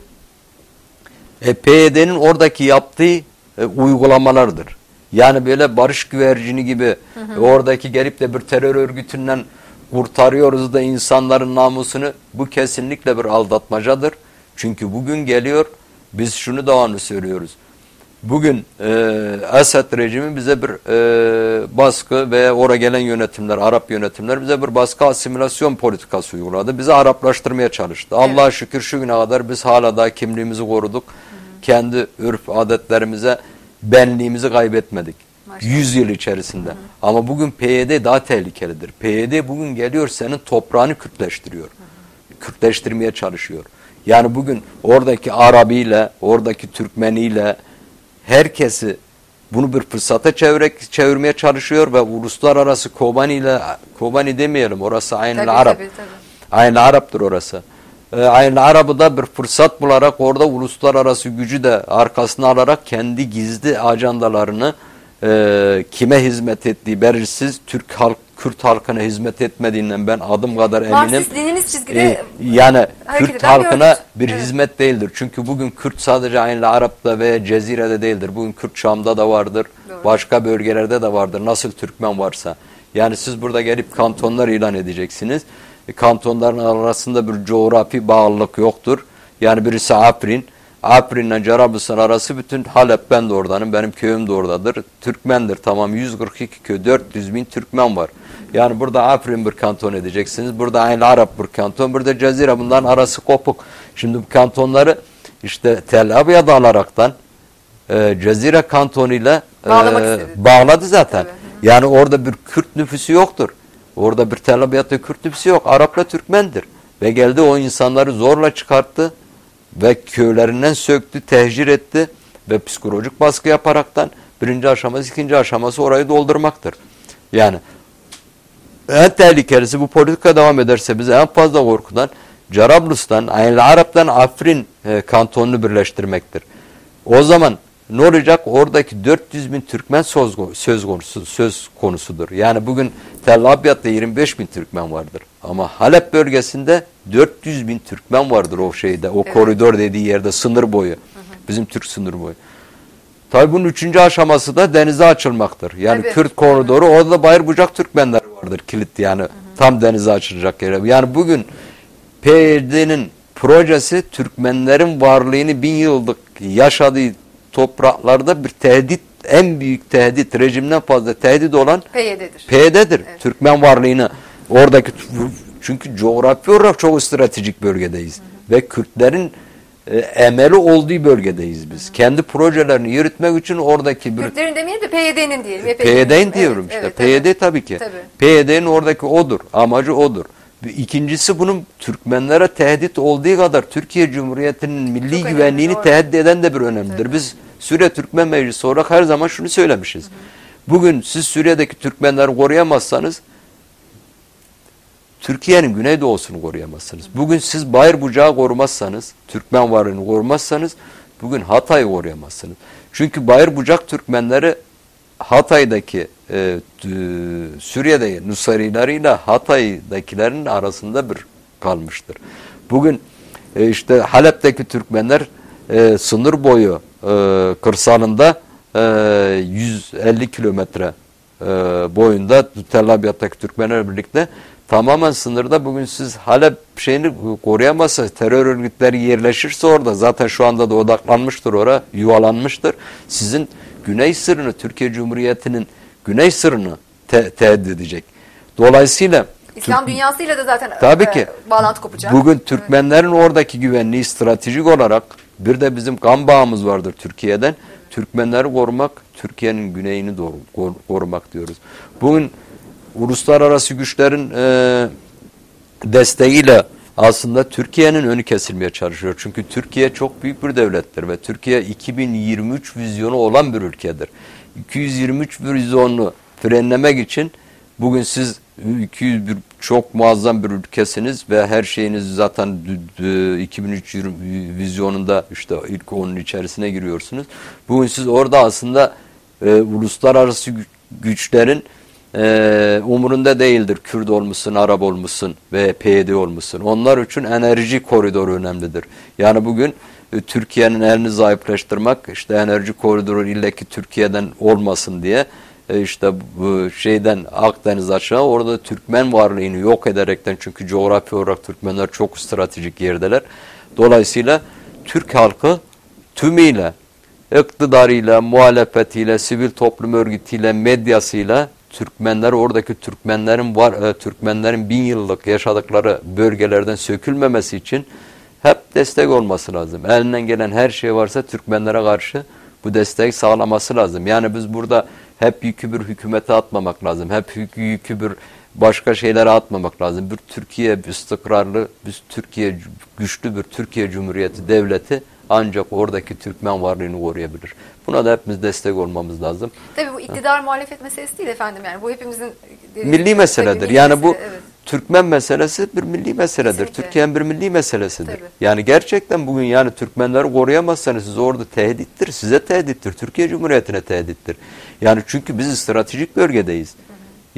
PYD'nin oradaki yaptığı uygulamalardır. Yani böyle barış güvercini gibi oradaki gelip de bir terör örgütünden kurtarıyoruz da insanların namusunu, bu kesinlikle bir aldatmacadır. Çünkü bugün geliyor, biz şunu devamlı söylüyoruz. Bugün Esed rejimi bize bir baskı ve oraya gelen yönetimler, Arap yönetimler bize bir baskı asimilasyon politikası uyguladı. Bizi Araplaştırmaya çalıştı. Evet. Allah'a şükür şu güne kadar biz hala da kimliğimizi koruduk. Kendi örf adetlerimize, benliğimizi kaybetmedik. Maşallah. 100 yıl içerisinde. Ama bugün PYD daha tehlikelidir. PYD bugün geliyor senin toprağını Kürtleştiriyor. Kürtleştirmeye çalışıyor. Yani bugün oradaki Arabiyle, oradaki Türkmeniyle herkesi bunu bir fırsata çevirmeye çalışıyor ve uluslararası Kobani demeyelim, orası Aynı Arap. Tabii. Aynı Arap'tır orası. Aynı Arap'ı da bir fırsat bularak orada uluslararası gücü de arkasına alarak kendi gizli ajandalarını kime hizmet ettiği belirsiz Türk Kürt halkına hizmet etmediğinden ben adım kadar eminim. Marksist-Leninist çizgide yani Kürt halkına bir evet. hizmet değildir. Çünkü bugün Kürt sadece aynı Arap'ta ve Cezire'de değildir. Bugün Kürt Şam'da da vardır. Doğru. Başka bölgelerde de vardır. Nasıl Türkmen varsa. Yani siz burada gelip kantonlar ilan edeceksiniz. Kantonların arasında bir coğrafi bağlılık yoktur. Yani birisi Afrin. Afrin'le Cerablus'un arası bütün Halep, ben de oradanım. Benim köyüm de oradadır. Türkmendir tamam. 142 köy, 400 bin Türkmen var. Yani burada Afrin bir kanton edeceksiniz. Burada aynı Arap bir kanton. Burada Cezire, bunların arası kopuk. Şimdi bu kantonları işte Tel Abyad'ı alaraktan Cezire kantonuyla bağladı zaten. Tabii. Yani orada bir Kürt nüfusu yoktur. Orada bir Tel Abyad'da Kürt nüfusu yok. Arap'la Türkmendir. Ve geldi o insanları zorla çıkarttı. Ve köylerinden söktü, tehcir etti. Ve psikolojik baskı yaparaktan birinci aşaması, ikinci aşaması orayı doldurmaktır. Yani en tehlikelisi bu politika devam ederse bize en fazla korkudan Cerablus'tan, Aynı Arap'tan Afrin kantonunu birleştirmektir. O zaman ne olacak? Oradaki 400 bin Türkmen söz konusudur. Yani bugün Tel Abyad'da 25 bin Türkmen vardır. Ama Halep bölgesinde 400 bin Türkmen vardır o şeyde. O evet. Koridor dediği yerde sınır boyu. Bizim Türk sınır boyu. Tabii bunun 3. aşaması da denize açılmaktır. Yani evet. Kürt koridoru, orada da Bayırbucak Türkmenler vardır kilit yani. Tam denize açılacak yere. Yani bugün PYD'nin projesi Türkmenlerin varlığını 1000 yıllık yaşadığı topraklarda bir tehdit, en büyük tehdit, rejimden fazla tehdit olan PYD'dir. Evet. Türkmen varlığını oradaki, çünkü coğrafi olarak çok stratejik bölgedeyiz. Ve Kürtlerin emeli olduğu bölgedeyiz biz. Kendi projelerini yürütmek için oradaki bir... Kürtlerin demeyelim de PYD'nin diyelim. PYD'nin diyorum evet, işte. Evet, PYD tabii ki. PYD'nin oradaki odur. Amacı odur. İkincisi, bunun Türkmenlere tehdit olduğu kadar Türkiye Cumhuriyeti'nin milli çok güvenliğini önemli, tehdit eden de bir önemlidir. Tabii. Biz Suriye Türkmen Meclisi olarak her zaman şunu söylemişiz. Hı hı. Bugün siz Suriye'deki Türkmenleri koruyamazsanız Türkiye'nin güneydoğusunu koruyamazsınız. Bugün siz Bayırbucak'ı korumazsanız, Türkmen varlığını korumazsanız bugün Hatay'ı koruyamazsınız. Çünkü Bayırbucak Türkmenleri Hatay'daki Suriye'de Nusayriler'iyle Hatay'dakilerin arasında bir kalmıştır. Bugün işte Halep'teki Türkmenler sınır boyu kırsalında 150 kilometre boyunda Tel Abyad'daki Türkmenlerle birlikte tamamen sınırda. Bugün siz Halep şeyini koruyamazsanız, terör örgütleri yerleşirse orada, zaten şu anda da odaklanmıştır oraya, yuvalanmıştır. Sizin güney sırrını, Türkiye Cumhuriyeti'nin güney sırrını tehdit edecek. Dolayısıyla İslam dünyasıyla da zaten tabii ki bağlantı kopacak. Bugün Türkmenlerin oradaki güvenliği stratejik olarak, bir de bizim kan bağımız vardır Türkiye'den. Türkmenleri korumak, Türkiye'nin güneyini korumak diyoruz. Bugün uluslararası güçlerin desteğiyle aslında Türkiye'nin önü kesilmeye çalışıyor. Çünkü Türkiye çok büyük bir devlettir ve Türkiye 2023 vizyonu olan bir ülkedir. 223 vizyonunu frenlemek için bugün siz 201 çok muazzam bir ülkesiniz ve her şeyiniz zaten 2003 vizyonunda işte ilk onun içerisine giriyorsunuz. Bugün siz orada aslında uluslararası güçlerin umurunda değildir. Kürt olmuşsun, Arap olmuşsun ve PYD olmuşsun. Onlar için enerji koridoru önemlidir. Yani bugün Türkiye'nin elini zayıflaştırmak, işte enerji koridoru illeki Türkiye'den olmasın diye işte bu şeyden Akdeniz aşağı orada Türkmen varlığını yok ederekten, çünkü coğrafi olarak Türkmenler çok stratejik yerdeler. Dolayısıyla Türk halkı tümüyle, iktidarıyla, muhalefetiyle, sivil toplum örgütüyle, medyasıyla Türkmenler, oradaki Türkmenlerin 1000 yıllık yaşadıkları bölgelerden sökülmemesi için hep destek olması lazım. Elinden gelen her şey varsa Türkmenlere karşı bu desteği sağlaması lazım. Yani biz burada hep yükü bir hükümete atmamak lazım. Hep yükü bir başka şeylere atmamak lazım. Bir Türkiye istikrarlı, bir Türkiye güçlü bir Türkiye Cumhuriyeti devleti ancak oradaki Türkmen varlığını koruyabilir. Buna da hepimiz destek olmamız lazım. Tabii bu iktidar muhalefet meselesi değil efendim. Yani bu hepimizin milli meseledir. Yani bu evet. Türkmen meselesi bir milli meseledir. Türkiye'nin bir milli meselesidir. Tabii. Yani gerçekten bugün yani Türkmenleri koruyamazsanız siz orada tehdittir. Size tehdittir. Türkiye Cumhuriyeti'ne tehdittir. Yani çünkü biz stratejik bölgedeyiz.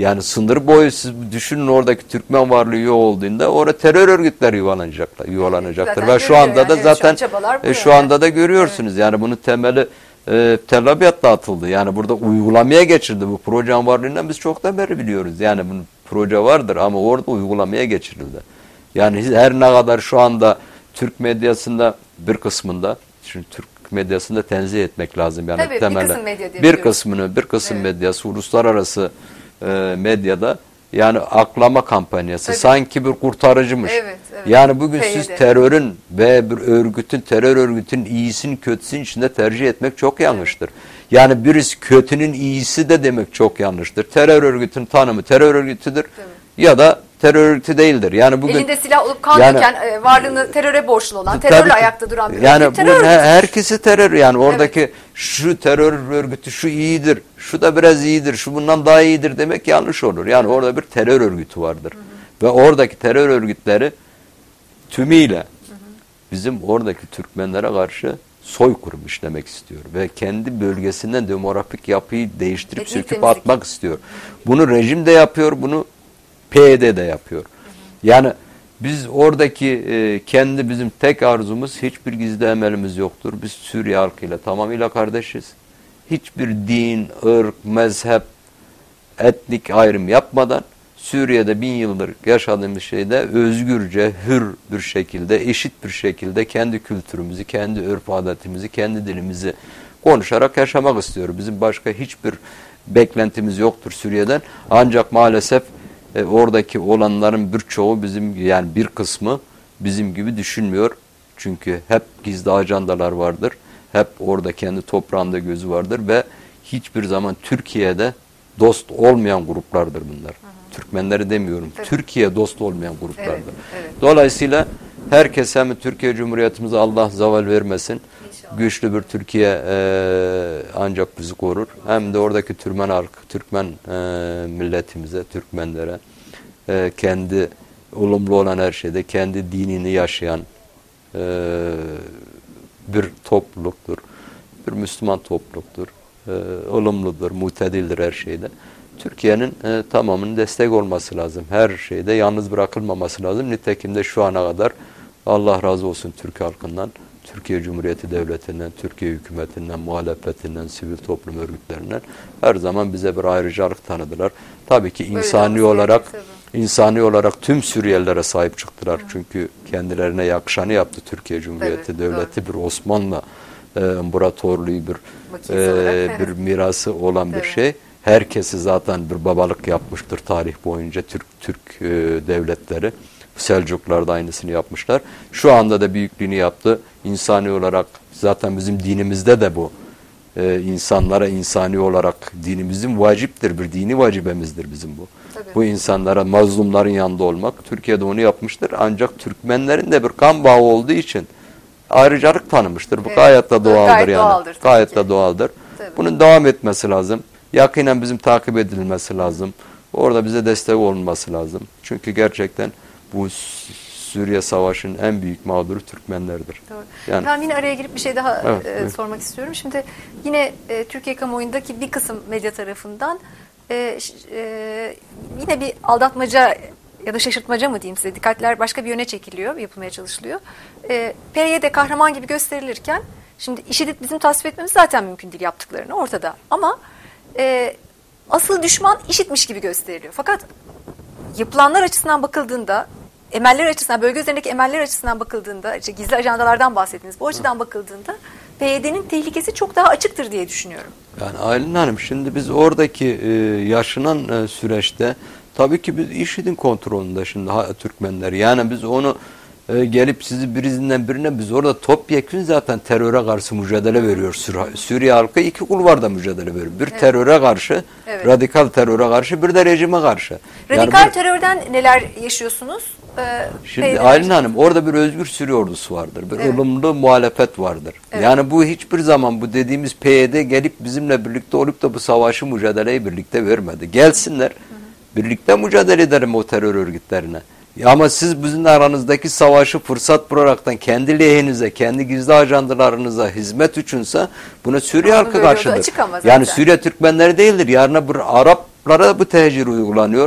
Yani sınır boyu siz düşünün, oradaki Türkmen varlığı yok olduğunda orada terör örgütleri yuvalanacaktır. Ve şu anda da zaten şu anda da görüyorsunuz. Yani bunun temeli Tel Abyad'da atıldı. Yani burada uygulamaya geçirdi. Bu projenin varlığından biz çoktan beri biliyoruz. Yani bunun proje vardır ama orada uygulamaya geçirildi. Yani her ne kadar şu anda Türk medyasında bir kısmında, şimdi Türk medyasında tenzih etmek lazım yani. Tabii, temelde bir kısım medyası uluslararası medyada yani aklama kampanyası sanki bir kurtarıcımış. Yani bugün siz terörün ve bir terör örgütün iyisini kötüsünün içinde tercih etmek çok yanlıştır. Yani birisi kötünün iyisi de demek çok yanlıştır. Terör örgütünün tanımı terör örgütüdür ya da terör örgütü değildir. Yani bugün elinde silah olup kan döken, varlığını teröre borçlu olan, terörle ayakta duran bir yani terör herkesi terör, yani oradaki şu terör örgütü şu iyidir, şu da biraz iyidir, şu bundan daha iyidir demek yanlış olur. Yani orada bir terör örgütü vardır. Ve oradaki terör örgütleri tümüyle bizim oradaki Türkmenlere karşı soykırım işlemek istiyor. Ve kendi bölgesinden demografik yapıyı değiştirip söküp atmak istiyor. Bunu rejim de yapıyor, bunu PYD de yapıyor. Yani biz oradaki kendi bizim tek arzumuz, hiçbir gizli emelimiz yoktur. Biz Suriye halkıyla tamamıyla kardeşiz. Hiçbir din, ırk, mezhep, etnik ayrım yapmadan Suriye'de 1000 yıldır yaşadığımız şeyde özgürce, hür bir şekilde, eşit bir şekilde kendi kültürümüzü, kendi örf adetimizi, kendi dilimizi konuşarak yaşamak istiyoruz. Bizim başka hiçbir beklentimiz yoktur Suriye'den. Ancak maalesef oradaki olanların birçoğu bizim, yani bir kısmı bizim gibi düşünmüyor. Çünkü hep gizli ajandalar vardır. Hep orada kendi toprağında gözü vardır ve hiçbir zaman Türkiye'de dost olmayan gruplardır bunlar. Türkmenleri demiyorum. Evet. Türkiye dost olmayan gruplardır. Dolayısıyla herkes, hem Türkiye Cumhuriyetimize Allah zeval vermesin. İnşallah. Güçlü bir Türkiye ancak bizi korur. Hem de oradaki Türkmen milletimize, Türkmenlere kendi olumlu olan her şeyde kendi dinini yaşayan bir topluluktur. Bir Müslüman topluluktur. Olumludur, mutedildir her şeyde. Türkiye'nin tamamının destek olması lazım. Her şeyde yalnız bırakılmaması lazım. Nitekim de şu ana kadar Allah razı olsun Türk halkından, Türkiye Cumhuriyeti Devleti'nden, Türkiye hükümetinden, muhalefetinden, sivil toplum örgütlerinden her zaman bize bir ayrıcalık tanıdılar. Tabii ki insani olarak tüm Suriyelilere sahip çıktılar. Çünkü kendilerine yakışanı yaptı Türkiye Cumhuriyeti Devleti. Bir Osmanlı imparatorluğu, bir mirası olan bir şey. Herkesi zaten bir babalık yapmıştır tarih boyunca Türk devletleri. Selçuklular da aynısını yapmışlar. Şu anda da büyüklüğünü yaptı. İnsani olarak zaten bizim dinimizde de bu. İnsanlara insani olarak dinimizin vaciptir. Bir dini vacibemizdir bizim bu. Tabii. Bu insanlara, mazlumların yanında olmak. Türkiye'de onu yapmıştır. Ancak Türkmenlerin de bir kan bağı olduğu için ayrıcalık tanımıştır. Bu gayet de doğaldır yani. Gayet de doğaldır. Tabii. Bunun devam etmesi lazım. Yakinen bizim takip edilmesi lazım. Orada bize destek olunması lazım. Çünkü gerçekten bu Suriye Savaşı'nın en büyük mağduru Türkmenlerdir. Doğru. Yani, ben yine araya girip bir şey daha sormak istiyorum. Şimdi yine Türkiye kamuoyundaki bir kısım medya tarafından yine bir aldatmaca ya da şaşırtmaca mı diyeyim size, dikkatler başka bir yöne çekiliyor, yapılmaya çalışılıyor. PYD kahraman gibi gösterilirken, şimdi IŞİD'i bizim tasvip etmemiz zaten mümkün değil, yaptıklarını ortada. Ama asıl düşman IŞİD'miş gibi gösteriliyor. Fakat yapılanlar açısından bakıldığında, emeller açısından, bölge üzerindeki emeller açısından bakıldığında, işte gizli ajandalardan bahsettiniz, bu açıdan bakıldığında PYD'nin tehlikesi çok daha açıktır diye düşünüyorum. Yani Aylin Hanım, şimdi biz oradaki yaşanan süreçte tabii ki biz IŞİD'in kontrolünde şimdi Türkmenler. Yani biz onu gelip sizi birinden birine, biz orada topyekün zaten teröre karşı mücadele veriyor. Suriye halkı iki kulvarda mücadele veriyor. Bir teröre karşı, radikal teröre karşı, bir de rejime karşı. Radikal yani terörden neler yaşıyorsunuz? Şimdi Aylin Hanım, orada bir özgür Suriye ordusu vardır. Bir ılımlı muhalefet vardır. Yani bu hiçbir zaman bu dediğimiz PYD gelip bizimle birlikte olup da bu savaşı, mücadeleyi birlikte vermedi. Gelsinler, birlikte mücadele edelim o terör örgütlerine. Ama siz bizim aranızdaki savaşı fırsat bularaktan kendi lehinize, kendi gizli ajandalarınıza hizmet üçünse buna Suriye halkı karşıdır. Yani Suriye Türkmenleri değildir. Yarına bir Arap Araplara bu tehcir uygulanıyor.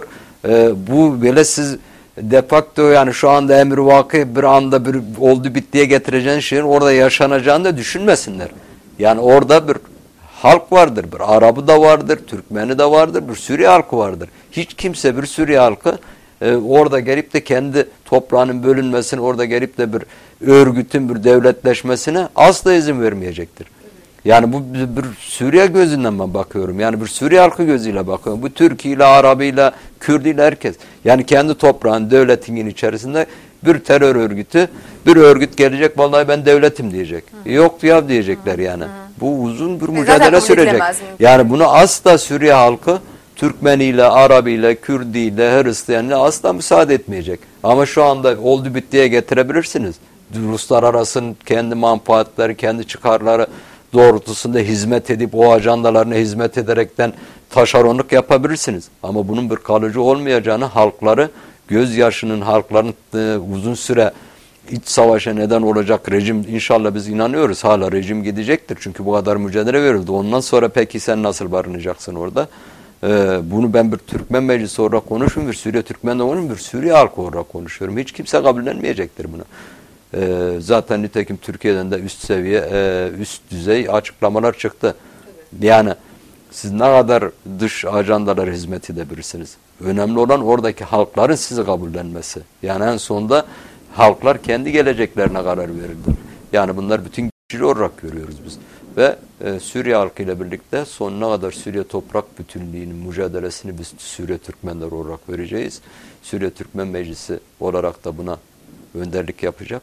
Bu böyle siz de facto yani şu anda emrivaki bir anda bir oldu bittiye getireceğin şeyin orada yaşanacağını da düşünmesinler. Yani orada bir halk vardır, bir Arabı da vardır, Türkmeni de vardır, bir Suriye halkı vardır. Hiç kimse bir Suriye halkı orada gelip de kendi toprağının bölünmesine, orada gelip de bir örgütün bir devletleşmesine asla izin vermeyecektir. Yani bu bir Suriye gözünden ben bakıyorum. Yani bir Suriye halkı gözüyle bakıyorum. Bu Türkiyle, Arabiyle, Kürdüyle herkes. Yani kendi toprağın, devletinin içerisinde bir terör örgütü, bir örgüt gelecek vallahi ben devletim diyecek. Yok ya diyecekler yani. Bu uzun bir mücadele sürecek. Yani bunu asla Suriye halkı Türkmeniyle, Arabiyle, Kürdüyle, Hristiyanıyla asla müsaade etmeyecek. Ama şu anda oldu bittiye getirebilirsiniz. Ruslar arasın kendi manfaatleri, kendi çıkarları doğrultusunda hizmet edip o ajandalarına hizmet ederekten taşeronluk yapabilirsiniz. Ama bunun bir kalıcı olmayacağını halkları, gözyaşının halkların uzun süre iç savaşa neden olacak rejim inşallah biz inanıyoruz. Hala rejim gidecektir. Çünkü bu kadar mücadele verildi. Ondan sonra peki sen nasıl barınacaksın orada? Bunu ben bir Türkmen meclisi olarak konuşmuyorum. Bir Suriye Türkmen de konuşmuyorum. Bir Suriye halkı olarak konuşuyorum. Hiç kimse kabullenmeyecektir bunu. Zaten nitekim Türkiye'den de üst seviye, üst düzey açıklamalar çıktı. Yani siz ne kadar dış ajandalara hizmet edebilirsiniz? Önemli olan oradaki halkların sizi kabullenmesi. Yani en sonunda halklar kendi geleceklerine karar verirler. Yani bunlar bütün güçlü olarak görüyoruz biz. Ve Suriye halkıyla birlikte sonuna kadar Suriye toprak bütünlüğünün mücadelesini biz Suriye Türkmenler olarak vereceğiz. Suriye Türkmen Meclisi olarak da buna önderlik yapacak.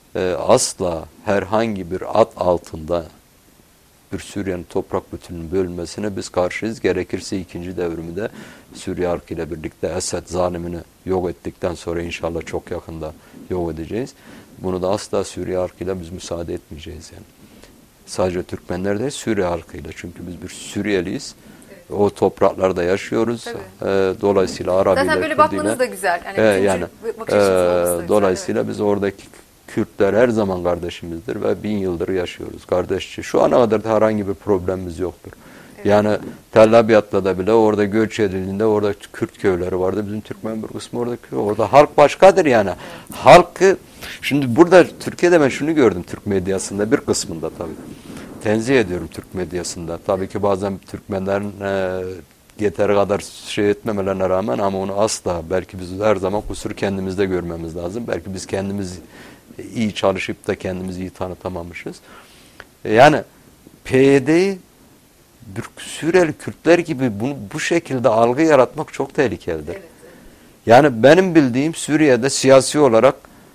Asla herhangi bir ad altında bir Suriye'nin toprak bütünlüğünün bölünmesine biz karşıyız. Gerekirse ikinci devrimi de Suriye halkıyla birlikte Esed zalimini yok ettikten sonra inşallah çok yakında yok edeceğiz. Bunu da asla Suriye halkıyla biz müsaade etmeyeceğiz yani. Sadece Türkmenler değil, Suriye halkıyla. Çünkü biz bir Suriyeliyiz. Evet. O topraklarda yaşıyoruz. Dolayısıyla Arabiyle, zaten böyle bakmanız da güzel. Yani dolayısıyla biz oradaki Kürtler her zaman kardeşimizdir ve 1000 yıldır yaşıyoruz kardeşçe. Şu ana kadar da herhangi bir problemimiz yoktur. Evet. Yani Tel Abyad'la da bile orada göç edildiğinde orada Kürt köyleri vardı. Bizim Türkmen bir kısmı orada halk başkadır yani. Evet. Halkı şimdi burada Türkiye'de ben şunu gördüm Türk medyasında bir kısmında tabii. Tenzih ediyorum Türk medyasında. Tabii ki bazen Türkmenlerin yeteri kadar şey etmemelerine rağmen ama onu asla belki biz her zaman kusur kendimizde görmemiz lazım. Belki biz kendimiz iyi çalışıp da kendimizi iyi tanıtamamışız. Yani PYD'yi bir Suriyeli Kürtler gibi bunu bu şekilde algı yaratmak çok tehlikelidir. Evet. Yani benim bildiğim Suriye'de siyasi olarak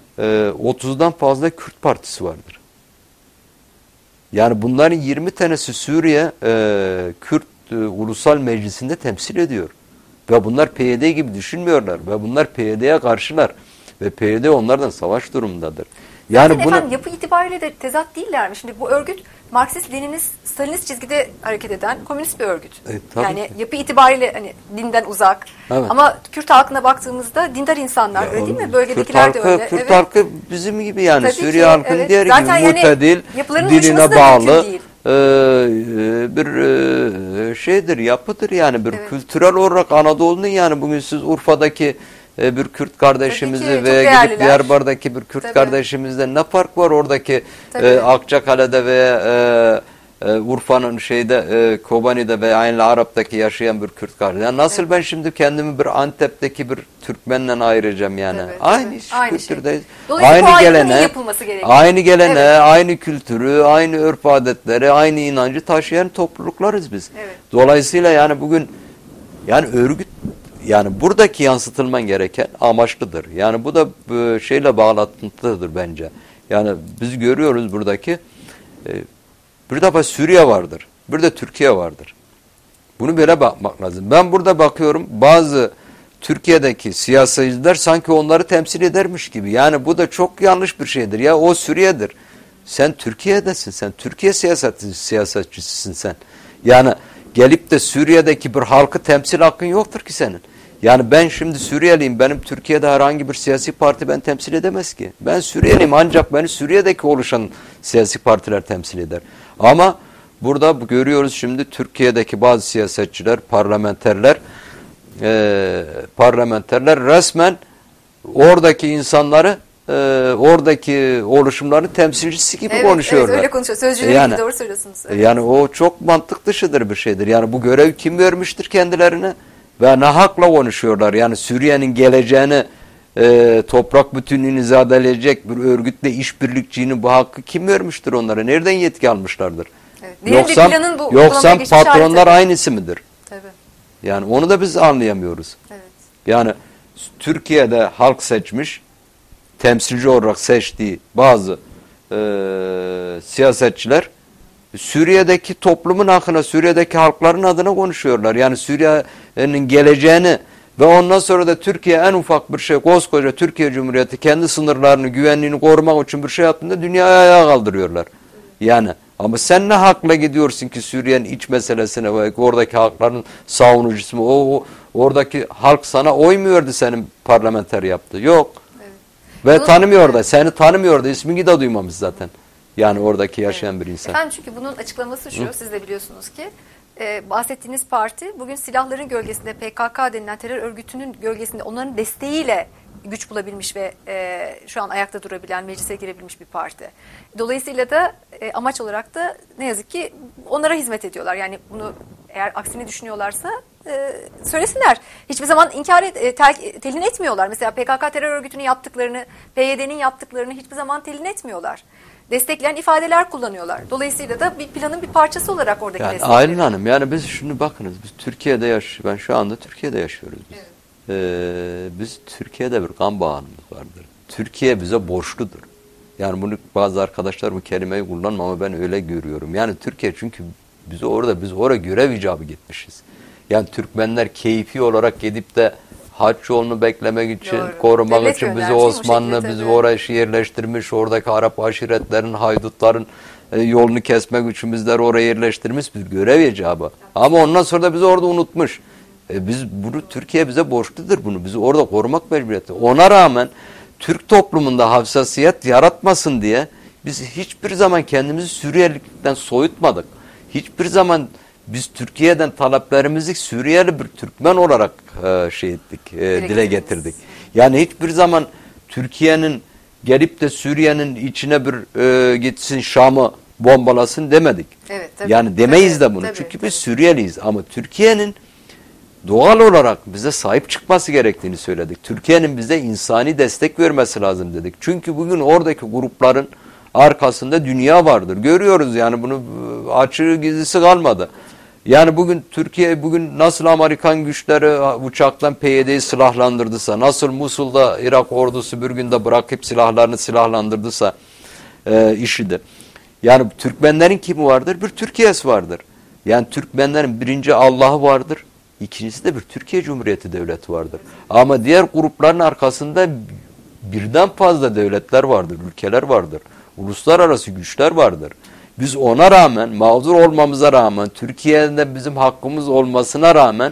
30'dan fazla Kürt partisi vardır. Yani bunların 20 tanesi Suriye Kürt Ulusal Meclisi'nde temsil ediyor. Ve bunlar PYD gibi düşünmüyorlar. Ve bunlar PYD'ye karşılar. Ve PYD onlardan savaş durumundadır. Yani zaten efendim yapı itibariyle de tezat değiller mi? Şimdi bu örgüt Marksist, Leninist, Stalinist çizgide hareket eden komünist bir örgüt. Yani yapı itibariyle hani dinden uzak. Evet. Ama Kürt halkına baktığımızda dindar insanlar öyle değil mi? Bölgedekiler de öyle. Kürt halkı bizim gibi yani tabii Suriye halkının diğer gibi mutedil, diline bağlı bir şeydir, yapıdır yani bir kültürel olarak Anadolu'nun yani bugün siz Urfa'daki bir Kürt kardeşimizi veya gidip Diyarbakır'daki bir Kürt kardeşimizle ne fark var oradaki Akçakale'de ve Urfa'nın Kobani'de ve Aynı Arap'taki yaşayan bir Kürt kardeş. Yani nasıl ben şimdi kendimi bir Antep'teki bir Türkmenle ayıracağım yani. Aynı kültürdeyiz. Aynı geleneği, aynı kültürü, aynı örf adetleri, aynı inancı taşıyan topluluklarız biz. Evet. Dolayısıyla yani bugün yani örgüt yani buradaki yansıtılman gereken amaçlıdır. Yani bu da şeyle bağlantılıdır bence. Yani biz görüyoruz buradaki bir defa Suriye vardır. Bir de Türkiye vardır. Bunu böyle bakmak lazım. Ben burada bakıyorum bazı Türkiye'deki siyasetçiler sanki onları temsil edermiş gibi. Yani bu da çok yanlış bir şeydir. Ya o Suriye'dir. Sen Türkiye'desin. Sen Türkiye siyasetçisisin sen. Yani gelip de Suriye'deki bir halkı temsil hakkın yoktur ki senin. Yani ben şimdi Suriyeliyim. Benim Türkiye'de herhangi bir siyasi parti ben temsil edemez ki. Ben Suriyeliyim ancak beni Suriye'deki oluşan siyasi partiler temsil eder. Ama burada görüyoruz şimdi Türkiye'deki bazı siyasetçiler, parlamenterler parlamenterler resmen oradaki insanları oradaki oluşumların temsilcisi gibi konuşuyorlar. Evet, öyle konuşuyor. Sözcüleri gibi, doğru söylüyorsunuz. Evet. Yani o çok mantık dışıdır bir şeydir. Yani bu görev kim vermiştir kendilerine ve ne hakla konuşuyorlar. Yani Suriye'nin geleceğini toprak bütünlüğünü zadeleyecek bir örgütle işbirlikçiliğini bu hakkı kim vermiştir onlara? Nereden yetki almışlardır? Evet. Yoksa patronlar aynısı mıdır? Tabii. Yani onu da biz anlayamıyoruz. Evet. Yani Türkiye'de halk seçmiş, temsilci olarak seçtiği bazı siyasetçiler Suriye'deki toplumun hakkına, Suriye'deki halkların adına konuşuyorlar. Yani Suriye'nin geleceğini ve ondan sonra da Türkiye en ufak bir şey, koskoca Türkiye Cumhuriyeti kendi sınırlarını, güvenliğini korumak için bir şey yaptığında dünyaya ayağa kaldırıyorlar. Yani ama sen ne hakla gidiyorsun ki Suriye'nin iç meselesine ve oradaki halkların savunucusu mu? Oradaki halk sana oy mu verdi senin parlamenter yaptı? Yok. Ve tanımıyor da, seni tanımıyor da, ismini de duymamış zaten. Yani oradaki yaşayan bir insan. Efendim, çünkü bunun açıklaması şu, siz de biliyorsunuz ki bahsettiğiniz parti bugün silahların gölgesinde, PKK denilen terör örgütünün gölgesinde, onların desteğiyle güç bulabilmiş ve şu an ayakta durabilen, meclise girebilmiş bir parti. Dolayısıyla da amaç olarak da ne yazık ki onlara hizmet ediyorlar. Yani bunu eğer aksini düşünüyorlarsa söylesinler. Hiçbir zaman telin etmiyorlar. Mesela PKK terör örgütünün yaptıklarını, PYD'nin yaptıklarını hiçbir zaman telin etmiyorlar. Destekleyen ifadeler kullanıyorlar. Dolayısıyla da bir planın bir parçası olarak oradaki destekleri. Aylin Hanım, yani biz şunu bakınız, biz Türkiye'de ben şu anda Türkiye'de yaşıyoruz biz. Evet. Biz Türkiye'de bir kan bağımlılığı vardır. Türkiye bize borçludur. Yani bunu bazı arkadaşlar bu kelimeyi kullanmıyor ama ben öyle görüyorum. Yani Türkiye, çünkü biz oraya görev icabı gitmişiz. Yani Türkmenler keyfi olarak gidip de haç yolunu beklemek için, korumak devlet için bizi Osmanlı, bizi oraya yerleştirmiş, oradaki Arap aşiretlerin, haydutların yolunu kesmek için bizleri oraya yerleştirmiş bir görev icabı. Ama ondan sonra da bizi orada unutmuş. Türkiye bize borçludur bunu. Bizi orada korumak mecburiyeti. Ona rağmen Türk toplumunda hassasiyet yaratmasın diye biz hiçbir zaman kendimizi Suriyelilikten soyutmadık. Hiçbir zaman biz Türkiye'den taleplerimizi Suriyeli bir Türkmen olarak dile getirdik. Yani hiçbir zaman Türkiye'nin gelip de Suriye'nin içine gitsin Şam'ı bombalasın demedik. Evet, yani demeyiz de bunu. Çünkü biz Suriyeliyiz ama Türkiye'nin doğal olarak bize sahip çıkması gerektiğini söyledik. Türkiye'nin bize insani destek vermesi lazım dedik. Çünkü bugün oradaki grupların arkasında dünya vardır. Görüyoruz yani, bunu açığı gizlisi kalmadı. Yani bugün Türkiye nasıl Amerikan güçleri uçaktan PYD'yi silahlandırdıysa, nasıl Musul'da Irak ordusu bir günde bırakıp silahlarını silahlandırdıysa IŞİD'i. Yani Türkmenlerin kimi vardır? Bir Türkiye'si vardır. Yani Türkmenlerin birinci Allah'ı vardır. İkincisi de bir Türkiye Cumhuriyeti devleti vardır. Ama diğer grupların arkasında birden fazla devletler vardır, ülkeler vardır. Uluslararası güçler vardır. Biz ona rağmen, mağdur olmamıza rağmen, Türkiye'de bizim hakkımız olmasına rağmen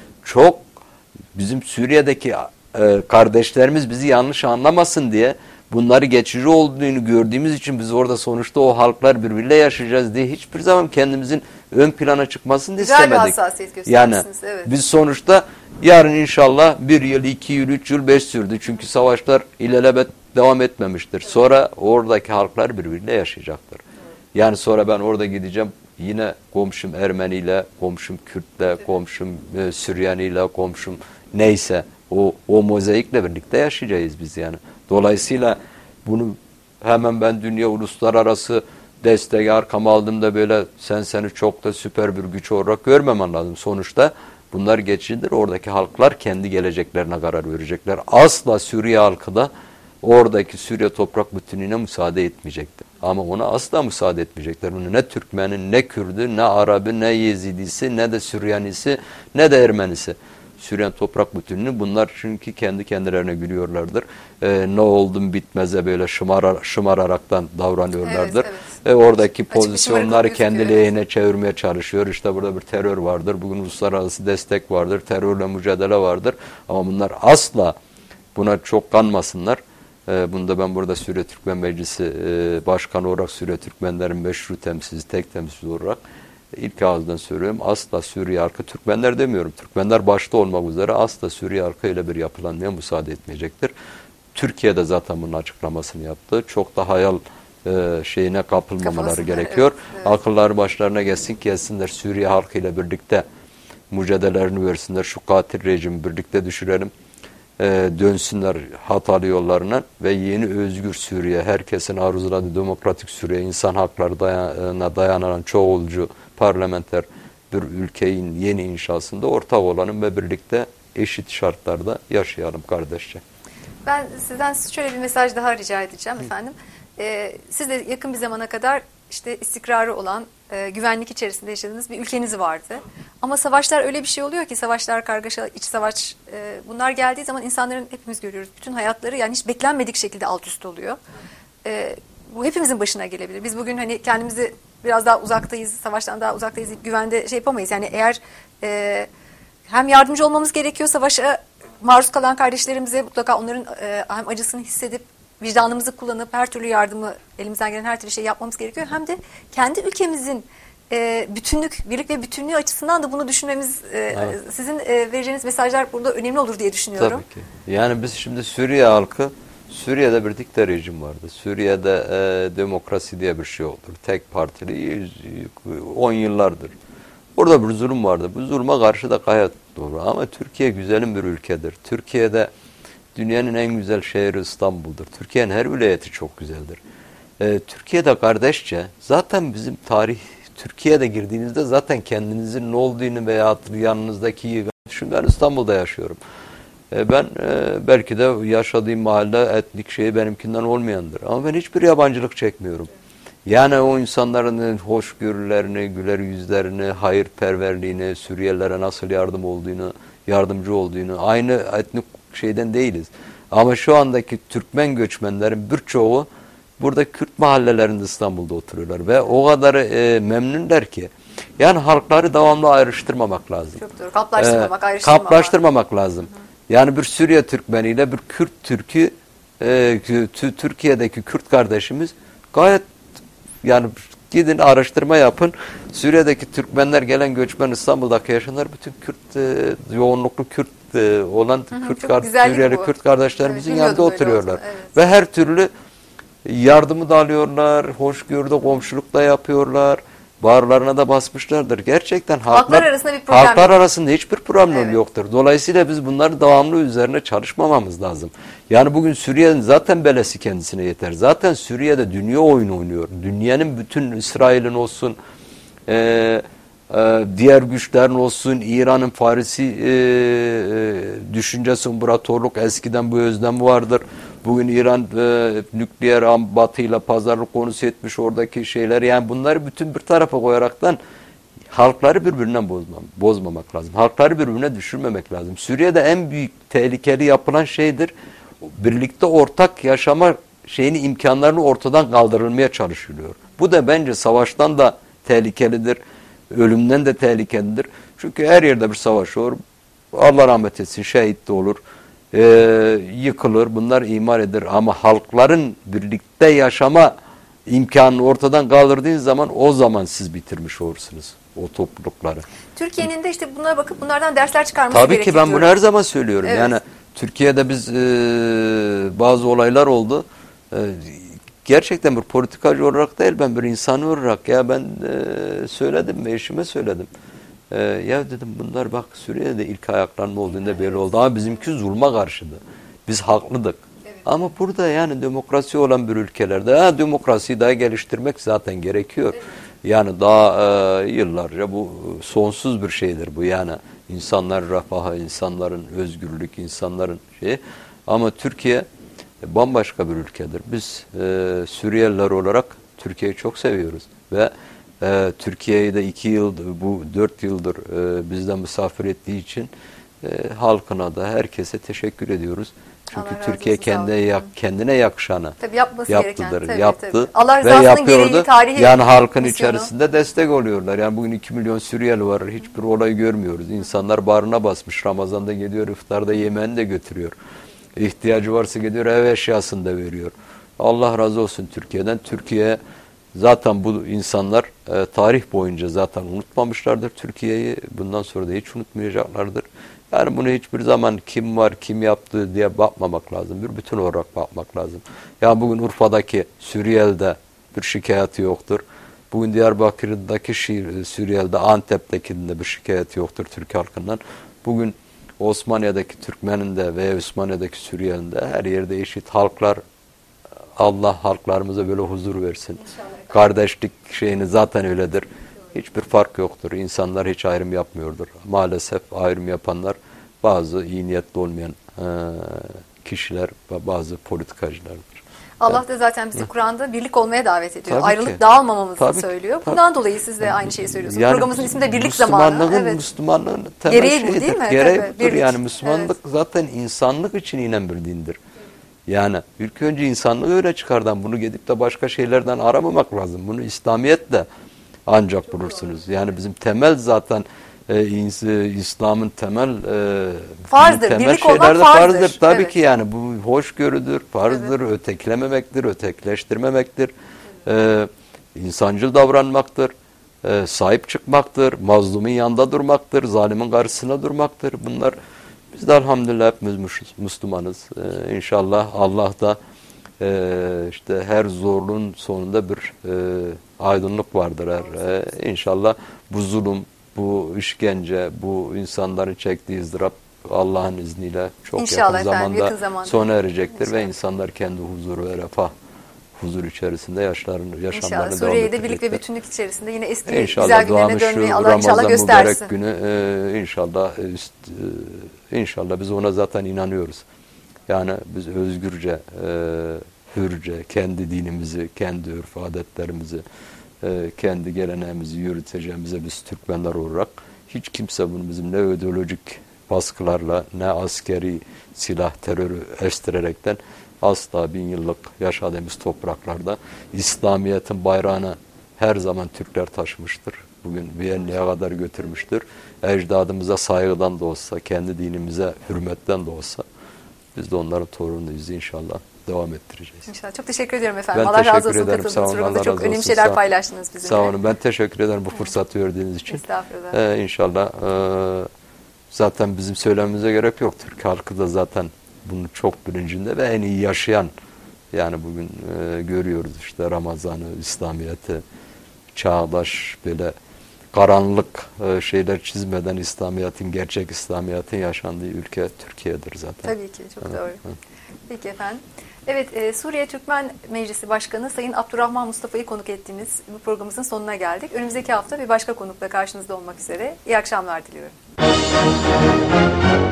bizim Suriye'deki kardeşlerimiz bizi yanlış anlamasın diye bunları geçici olduğunu gördüğümüz için biz orada sonuçta o halklar birbiriyle yaşayacağız diye hiçbir zaman kendimizin ön plana çıkmasını istemedik. Güzel bir hassasiyet göstermişsiniz. Yani biz sonuçta yarın inşallah 1 yıl, 2 yıl, 3 yıl, 5 sürdü. Çünkü savaşlar ilelebet devam etmemiştir. Sonra oradaki halklar birbiriyle yaşayacaktır. Yani sonra ben orada gideceğim, yine komşum Ermeniyle, komşum Kürtle, komşum Süryaniyle, komşum neyse o mozaikle birlikte yaşayacağız biz yani. Dolayısıyla bunu hemen ben dünya uluslararası desteği arkama aldığımda böyle seni çok da süper bir güç olarak görmemen lazım. Sonuçta bunlar geçicidir. Oradaki halklar kendi geleceklerine karar verecekler. Asla Suriye halkı da oradaki Suriye toprak bütünlüğüne müsaade etmeyecektir. Ama ona asla müsaade etmeyecekler. Bunu ne Türkmeni, ne Kürdü, ne Arabı, ne Yezidisi, ne de Süryanisi, ne de Ermenisi. Suriye toprak bütünlüğü, bunlar çünkü kendi kendilerine gülüyorlardır. Ne oldum bitmeze böyle şımararaktan davranıyorlardır. Evet, evet. Oradaki pozisyonları kendi lehine çevirmeye çalışıyor. İşte burada bir terör vardır. Bugün uluslararası destek vardır. Terörle mücadele vardır. Ama bunlar asla buna çok kanmasınlar. Bunda ben burada Suriye Türkmen Meclisi Başkanı olarak, Suriye Türkmenlerin meşru temsilcisi, tek temsilcisi olarak ilk ağızdan söylüyorum, asla Suriye halkı, Türkmenler demiyorum, Türkmenler başta olmak üzere asla Suriye halkı ile bir yapılanmaya müsaade etmeyecektir. Türkiye de zaten bunun açıklamasını yaptı. Çok da hayal şeyine kapılmamaları gerekiyor. Evet. Akılları başlarına gelsinler, Suriye halkı ile birlikte mücadelelerini versinler, şu katil rejimi birlikte düşürelim. Dönsünler hatalı yollarına ve yeni özgür Suriye, herkesin arzuladığı demokratik Suriye, insan hakları dayanan çoğulcu parlamenter bir ülkenin yeni inşasında ortak olalım ve birlikte eşit şartlarda yaşayalım kardeşçe. Ben sizden şöyle bir mesaj daha rica edeceğim efendim. Siz de yakın bir zamana kadar işte istikrarı olan, güvenlik içerisinde yaşadığınız bir ülkeniz vardı. Ama savaşlar öyle bir şey oluyor ki, savaşlar, kargaşa, iç savaş, bunlar geldiği zaman insanların, hepimiz görüyoruz, bütün hayatları yani hiç beklenmedik şekilde alt üst oluyor. Bu hepimizin başına gelebilir. Biz bugün hani kendimizi biraz daha uzaktayız, savaştan daha uzaktayız, güvende şey yapamayız. Yani eğer hem yardımcı olmamız gerekiyor, savaşa maruz kalan kardeşlerimize mutlaka onların hem acısını hissedip, vicdanımızı kullanıp her türlü yardımı, elimizden gelen her türlü şeyi yapmamız gerekiyor. Hem de kendi ülkemizin bütünlük, birlik ve bütünlüğü açısından da bunu düşünmemiz, evet, sizin vereceğiniz mesajlar burada önemli olur diye düşünüyorum. Tabii ki. Yani biz şimdi Suriye halkı, Suriye'de bir dikta rejim vardı. Suriye'de demokrasi diye bir şey oldu. Tek partili 10 yıllardır. Orada bir zulüm vardı. Bu zulme karşı da gayet doğru. Ama Türkiye güzelim bir ülkedir. Türkiye'de dünyanın en güzel şehri İstanbul'dur. Türkiye'nin her vilayeti çok güzeldir. Türkiye'de kardeşçe zaten bizim tarih, Türkiye'de girdiğinizde zaten kendinizin ne olduğunu veya yanınızdaki, şimdi ben İstanbul'da yaşıyorum. Ben belki de yaşadığım mahalle etnik şeyi benimkinden olmayandır. Ama ben hiçbir yabancılık çekmiyorum. Yani o insanların hoşgörülerini, güler yüzlerini, hayırperverliğini, Suriyelilere nasıl yardımcı olduğunu, aynı etnik şeyden değiliz. Ama şu andaki Türkmen göçmenlerin birçoğu burada Kürt mahallelerinde İstanbul'da oturuyorlar ve o kadar memnunlar ki. Yani halkları devamlı ayrıştırmamak lazım. Çok doğru. Kaplaştırmamak, ayrıştırmamak. Kaplaştırmamak lazım. Hı. Yani bir Suriye Türkmeniyle bir Kürt Türk'ü, Türkiye'deki Kürt kardeşimiz gayet, yani gidin araştırma yapın. Suriye'deki Türkmenler, gelen göçmen, İstanbul'daki yaşayanlar bütün Kürt, yoğunluklu Kürt olan Suriyeli Kürt kardeşlerimizin yanında oturuyorlar. Evet. Ve her türlü yardımı da alıyorlar, hoşgörüde, komşulukla yapıyorlar. Bağırlarına da basmışlardır. Gerçekten halklar arasında hiçbir problem yoktur. Dolayısıyla biz bunları devamlı üzerine çalışmamamız lazım. Yani bugün Suriye'nin zaten belesi kendisine yeter. Zaten Suriye'de dünya oyunu oynuyor. Dünyanın bütün, İsrail'in olsun, diğer güçlerin olsun, İran'ın Farisi düşüncesi, imparatorluk, eskiden bu özlem vardır. Bugün İran nükleer Batı'yla pazarlık konusu etmiş, oradaki şeyler. Yani bunları bütün bir tarafa koyaraktan halkları birbirinden bozmamak lazım. Halkları birbirine düşürmemek lazım. Suriye'de en büyük tehlikeli yapılan şeydir, birlikte ortak yaşama imkanlarını ortadan kaldırılmaya çalışılıyor. Bu da bence savaştan da tehlikelidir, ölümden de tehlikelidir. Çünkü her yerde bir savaş olur. Allah rahmet etsin, şehit de olur. Yıkılır, bunlar imar edilir, ama halkların birlikte yaşama imkanını ortadan kaldırdığınız zaman, o zaman siz bitirmiş olursunuz o toplulukları. Türkiye'nin de işte bunlara bakıp bunlardan dersler çıkarması gerekiyor. Tabii ki ben bunu her zaman söylüyorum. Evet. Yani Türkiye'de biz bazı olaylar oldu. Gerçekten bir politikacı olarak değil, ben bir insan olarak ben söyledim, eşime söyledim. Ya dedim, bunlar bak Suriye'de ilk ayaklanma olduğunda belli oldu, ama bizimki zulma karşıydı. Biz haklıdık. Evet. Ama burada yani demokrasi olan bir ülkelerde demokrasiyi daha geliştirmek zaten gerekiyor. Evet. Yani daha yıllarca bu sonsuz bir şeydir bu. Yani insanlar refahı, insanların özgürlük, insanların şeyi. Ama Türkiye bambaşka bir ülkedir. Biz Suriyeliler olarak Türkiye'yi çok seviyoruz ve Türkiye'yi de 4 yıldır bizden misafir ettiği için halkına da, herkese teşekkür ediyoruz. Çünkü Türkiye kendine yakışanı yaptı ve yapıyordu. Yani halkın içerisinde destek oluyorlar. Yani bugün 2 milyon Suriyeli var. Hiçbir olay görmüyoruz. İnsanlar bağrına basmış. Ramazan'da gidiyor, iftarda yemeğini de götürüyor. İhtiyacı varsa gidiyor, ev eşyasını da veriyor. Allah razı olsun Türkiye'den. Türkiye Zaten bu insanlar tarih boyunca zaten unutmamışlardır Türkiye'yi. Bundan sonra da hiç unutmayacaklardır. Yani bunu hiçbir zaman kim var, kim yaptı diye bakmamak lazım. Bir bütün olarak bakmak lazım. Ya bugün Urfa'daki Suriyeli'de bir şikayeti yoktur. Bugün Diyarbakır'daki Suriyeli'de, Antep'tekinde bir şikayeti yoktur Türk halkından. Bugün Osmaniye'deki Türkmen'in de veya Osmaniye'deki Suriyeli'nin de her yerde eşit halklar. Allah halklarımıza böyle huzur versin. İnşallah. Kardeşlik şeyini zaten öyledir. Hiçbir fark yoktur. İnsanlar hiç ayrım yapmıyordur. Maalesef ayrım yapanlar bazı iyi niyetli olmayan kişiler ve bazı politikacılardır. Allah da zaten bizi Kur'an'da birlik olmaya davet ediyor. Tabii Ayrılık ki. dağılmamamızı söylüyor. Bundan dolayı siz de aynı şeyi söylüyorsunuz. Yani programımızın ismi de Birlik Zamanı. Evet. Müslümanlığın temel gereği bu değil mi? Gereğidir. Yani Müslümanlık zaten insanlık için inen bir dindir. Yani ilk önce insanlığı öyle çıkardan bunu gidip de başka şeylerden aramamak lazım. Bunu İslamiyetle ancak bulursunuz. Yani bizim temel zaten İslam'ın temel farzdır. temel birlik şeyler de farzdır. Tabii evet. ki yani bu hoşgörüdür, farzdır, ötekilememektir, ötekileştirmemektir. İnsancıl davranmaktır, sahip çıkmaktır, mazlumun yanında durmaktır, zalimin karşısına durmaktır. Bunlar biz de elhamdülillah hepimiz Müslümanız. İnşallah Allah da işte her zorluğun sonunda bir aydınlık vardır. İnşallah bu zulüm, bu işkence, bu insanların çektiği ızdırap Allah'ın izniyle çok İnşallah yakın zamanda sona erecektir. İnşallah. Ve insanlar kendi huzur ve refah, huzur içerisinde yaşamlarını devam edecekler. Suriye'de birlik ve bütünlük içerisinde yine eski İnşallah, güzel günlerine dönmeyi Allah inşallah göstersin. Günü inşallah biz ona zaten inanıyoruz. Yani biz özgürce, hürce, kendi dinimizi, kendi örf adetlerimizi, kendi geleneğimizi yürüteceğimize biz Türkmenler olarak hiç kimse bunu bizim ne ideolojik baskılarla ne askeri silah terörü estirerekten asla 1000 yıllık yaşadığımız topraklarda İslamiyet'in bayrağını her zaman Türkler taşımıştır. Bugün Viyana'ya kadar götürmüştür. Ecdadımıza saygıdan da olsa, kendi dinimize hürmetten de olsa biz de onların torunuyuz inşallah. Devam ettireceğiz. İnşallah. Çok teşekkür ederim efendim. Ben Allah razı olsun katıldığınız programda. Çok önemli şeyler paylaştınız bizimle. Sağ olun. Ben teşekkür ederim bu fırsatı verdiğiniz için. Estağfurullah. İnşallah zaten bizim söylememize gerek yok. Türk halkı da zaten bunun çok bilincinde ve en iyi yaşayan. Yani bugün görüyoruz işte Ramazan'ı, İslamiyet'i, çağdaş böyle karanlık şeyler çizmeden gerçek İslamiyet'in yaşandığı ülke Türkiye'dir zaten. Tabii ki. Çok doğru. Peki efendim. Evet, Suriye Türkmen Meclisi Başkanı Sayın Abdurrahman Mustafa'yı konuk ettiğimiz bu programımızın sonuna geldik. Önümüzdeki hafta bir başka konukla karşınızda olmak üzere. İyi akşamlar diliyorum.